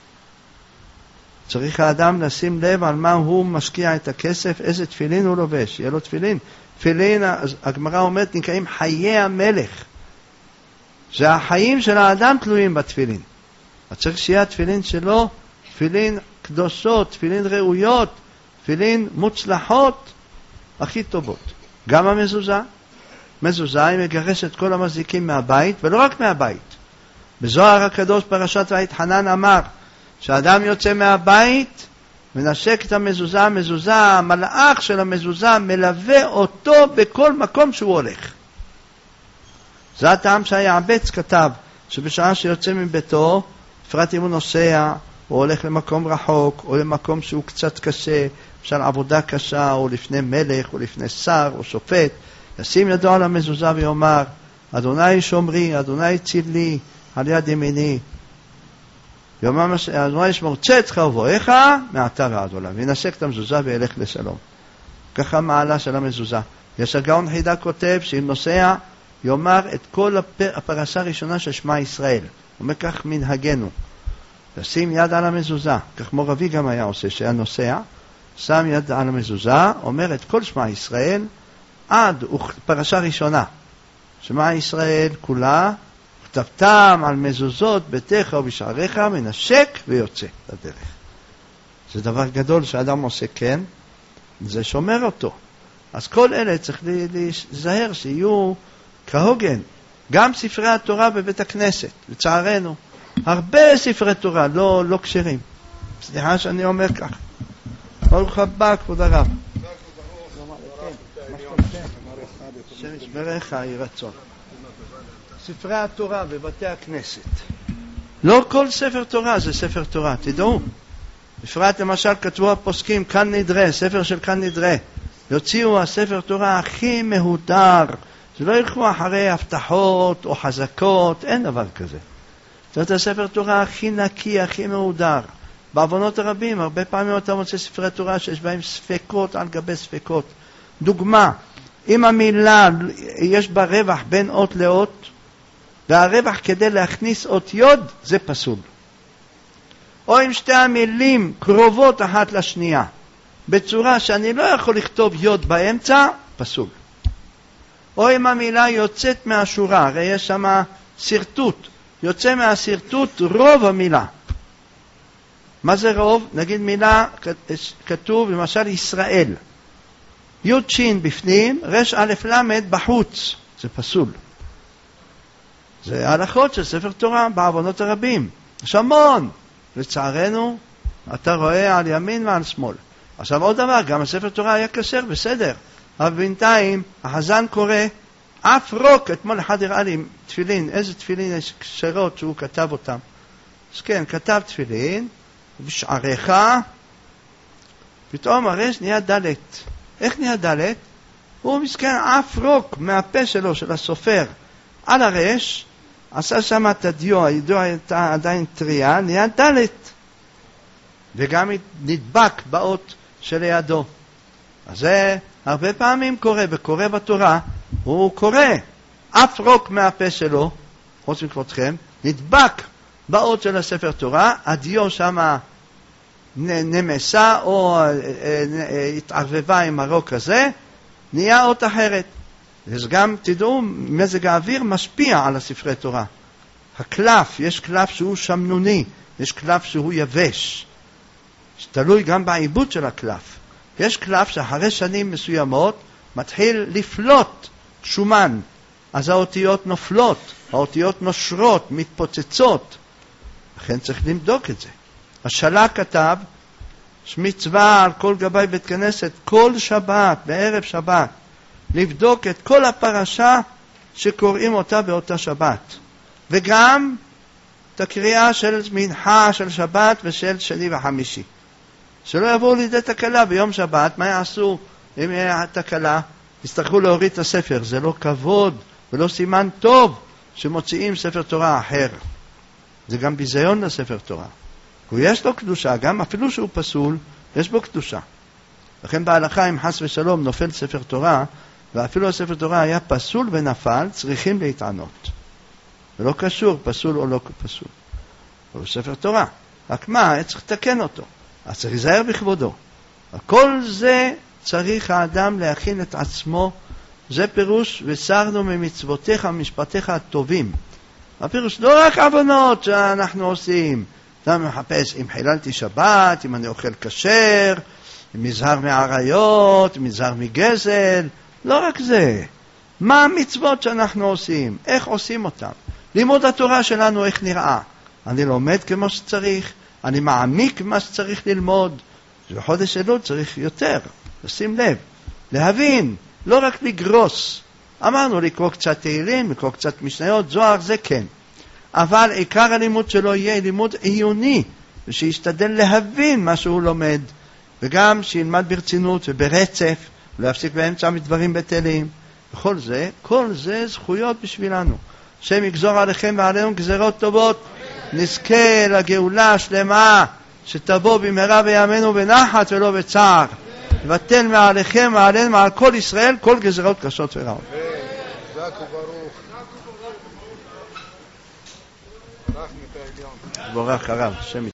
צריך האדם לשים לב על מה הוא משקיע את הכסף, איזה תפילין הוא לובש, יהיה לו תפילין. תפילין, הגמרא אומרת, נקראים חיי המלך. זה החיים של האדם תלויים בתפילין. אז צריך שיהיה התפילין שלו, תפילין קדושות, תפילין ראויות, תפילין מוצלחות, הכי טובות. גם המזוזה, מזוזה היא מגרשת כל המזיקים מהבית, ולא רק מהבית. בזוהר הקדוש פרשת ויתחנן אמר, שהאדם יוצא מהבית, מנשק את המזוזה, המלאך של המזוזה מלווה אותו בכל מקום שהוא הולך. זה הטעם שהיעבץ כתב, שבשעה שיוצא מביתו, בפרט אם הוא נוסע, או הולך למקום רחוק, או למקום שהוא קצת קשה, למשל עבודה קשה, או לפני מלך, או לפני שר, או שופט, ישים ידו על המזוזה ויאמר, אדוני שומרי, אדוני ציל לי, על יד ימיני. יאמר, אדוני שמור צאתך ובואך, מעתה ועד עולם. וינשק את המזוזה וילך לשלום. ככה מעלה של המזוזה. יש הגאון חידה כותב שאם נוסע, יאמר את כל הפרשה הראשונה של שמע ישראל. אומר כך מנהגנו. לשים יד על המזוזה. כך מור אבי גם היה עושה, שהיה נוסע, שם יד על המזוזה, אומר את כל שמע ישראל, עד פרשה ראשונה. שמע ישראל כולה, כתבתם על מזוזות ביתך ובשעריך, מנשק ויוצא לדרך. זה דבר גדול שאדם עושה כן, זה שומר אותו. אז כל אלה צריך להיזהר שיהיו כהוגן. גם ספרי התורה בבית הכנסת, לצערנו, הרבה ספרי תורה לא כשרים. סליחה שאני אומר כך. ברוך הבא, כבוד הרב. השם ישמרך, יהי רצון. ספרי התורה בבתי הכנסת. לא כל ספר תורה זה ספר תורה, תדעו. בפרט למשל כתבו הפוסקים, כאן נדרה, ספר של כאן נדרה. יוציאו הספר תורה הכי מהודר. שלא ילכו אחרי הבטחות או חזקות, אין דבר כזה. זאת הספר תורה הכי נקי, הכי מהודר. בעוונות הרבים, הרבה פעמים אתה מוצא ספרי תורה שיש בהם ספקות על גבי ספקות. דוגמה, אם המילה יש בה רווח בין אות לאות, והרווח כדי להכניס אות יוד, זה פסול. או אם שתי המילים קרובות אחת לשנייה, בצורה שאני לא יכול לכתוב יוד באמצע, פסול. או אם המילה יוצאת מהשורה, הרי יש שם סרטוט, יוצא מהסרטוט רוב המילה. מה זה רוב? נגיד מילה, כתוב למשל ישראל. י' שין בפנים, רש א' למד בחוץ. זה פסול. זה הלכות של ספר תורה בעוונות הרבים. יש המון. לצערנו, אתה רואה על ימין ועל שמאל. עכשיו עוד דבר, גם הספר תורה היה כשר, בסדר. אבל בינתיים, החזן קורא, אף רוק, אתמול אחד הראה לי תפילין, איזה תפילין יש כשרות שהוא כתב אותם. אז כן, כתב תפילין, בשעריך, פתאום הרש נהיה דלת. איך נהיה דלת? הוא מסכן אף רוק מהפה שלו, של הסופר, על הרש, עשה שם את הדיו, הידיו הייתה עדיין טריה, נהיה דלת. וגם נדבק באות שלידו. אז זה הרבה פעמים קורה, וקורה בתורה, הוא קורא, אף רוק מהפה שלו, חוץ מכבודכם, נדבק באות של הספר תורה, הדיו שם נמסה או התערבבה עם הרוק הזה, נהיה אות אחרת. אז גם תדעו, מזג האוויר משפיע על הספרי תורה. הקלף, יש קלף שהוא שמנוני, יש קלף שהוא יבש. תלוי גם בעיבוד של הקלף. יש קלף שאחרי שנים מסוימות מתחיל לפלוט שומן, אז האותיות נופלות, האותיות נושרות, מתפוצצות. לכן צריך למדוק את זה. השלה כתב, מצווה על כל גבאי בית כנסת, כל שבת, בערב שבת, לבדוק את כל הפרשה שקוראים אותה באותה שבת. וגם את הקריאה של מנחה של שבת ושל שני וחמישי. שלא יבואו לידי תקלה ביום שבת, מה יעשו אם יהיה תקלה? יצטרכו להוריד את הספר, זה לא כבוד ולא סימן טוב שמוציאים ספר תורה אחר. זה גם ביזיון לספר תורה. ויש לו קדושה, גם אפילו שהוא פסול, יש בו קדושה. לכן בהלכה אם חס ושלום נופל ספר תורה, ואפילו הספר תורה היה פסול ונפל, צריכים להתענות. זה לא קשור, פסול או לא פסול. הוא ספר תורה. רק מה, צריך לתקן אותו. אז צריך להיזהר בכבודו. כל זה צריך האדם להכין את עצמו. זה פירוש, וסרנו ממצוותיך ומשפטיך הטובים. הפירוש לא רק עוונות שאנחנו עושים. אתה מחפש אם חיללתי שבת, אם אני אוכל כשר, אם מזהר מעריות, אם מזהר מגזל. לא רק זה. מה המצוות שאנחנו עושים? איך עושים אותם? לימוד התורה שלנו איך נראה? אני לומד כמו שצריך, אני מעמיק מה שצריך ללמוד. בחודש אלול צריך יותר, לשים לב, להבין, לא רק לגרוס. אמרנו לקרוא קצת תהילים, לקרוא קצת משניות, זוהר זה כן. אבל עיקר הלימוד שלו יהיה לימוד עיוני, ושישתדל להבין מה שהוא לומד, וגם שילמד ברצינות וברצף, ולהפסיק באמצע מדברים בטלים. וכל זה, כל זה זכויות בשבילנו. השם יגזור עליכם ועלינו גזרות טובות, נזכה לגאולה השלמה שתבוא במהרה בימינו בנחת ולא בצער. לבטל מעליכם ועלינו מעל כל ישראל כל גזרות קשות ורעות. ברוך הרב, השם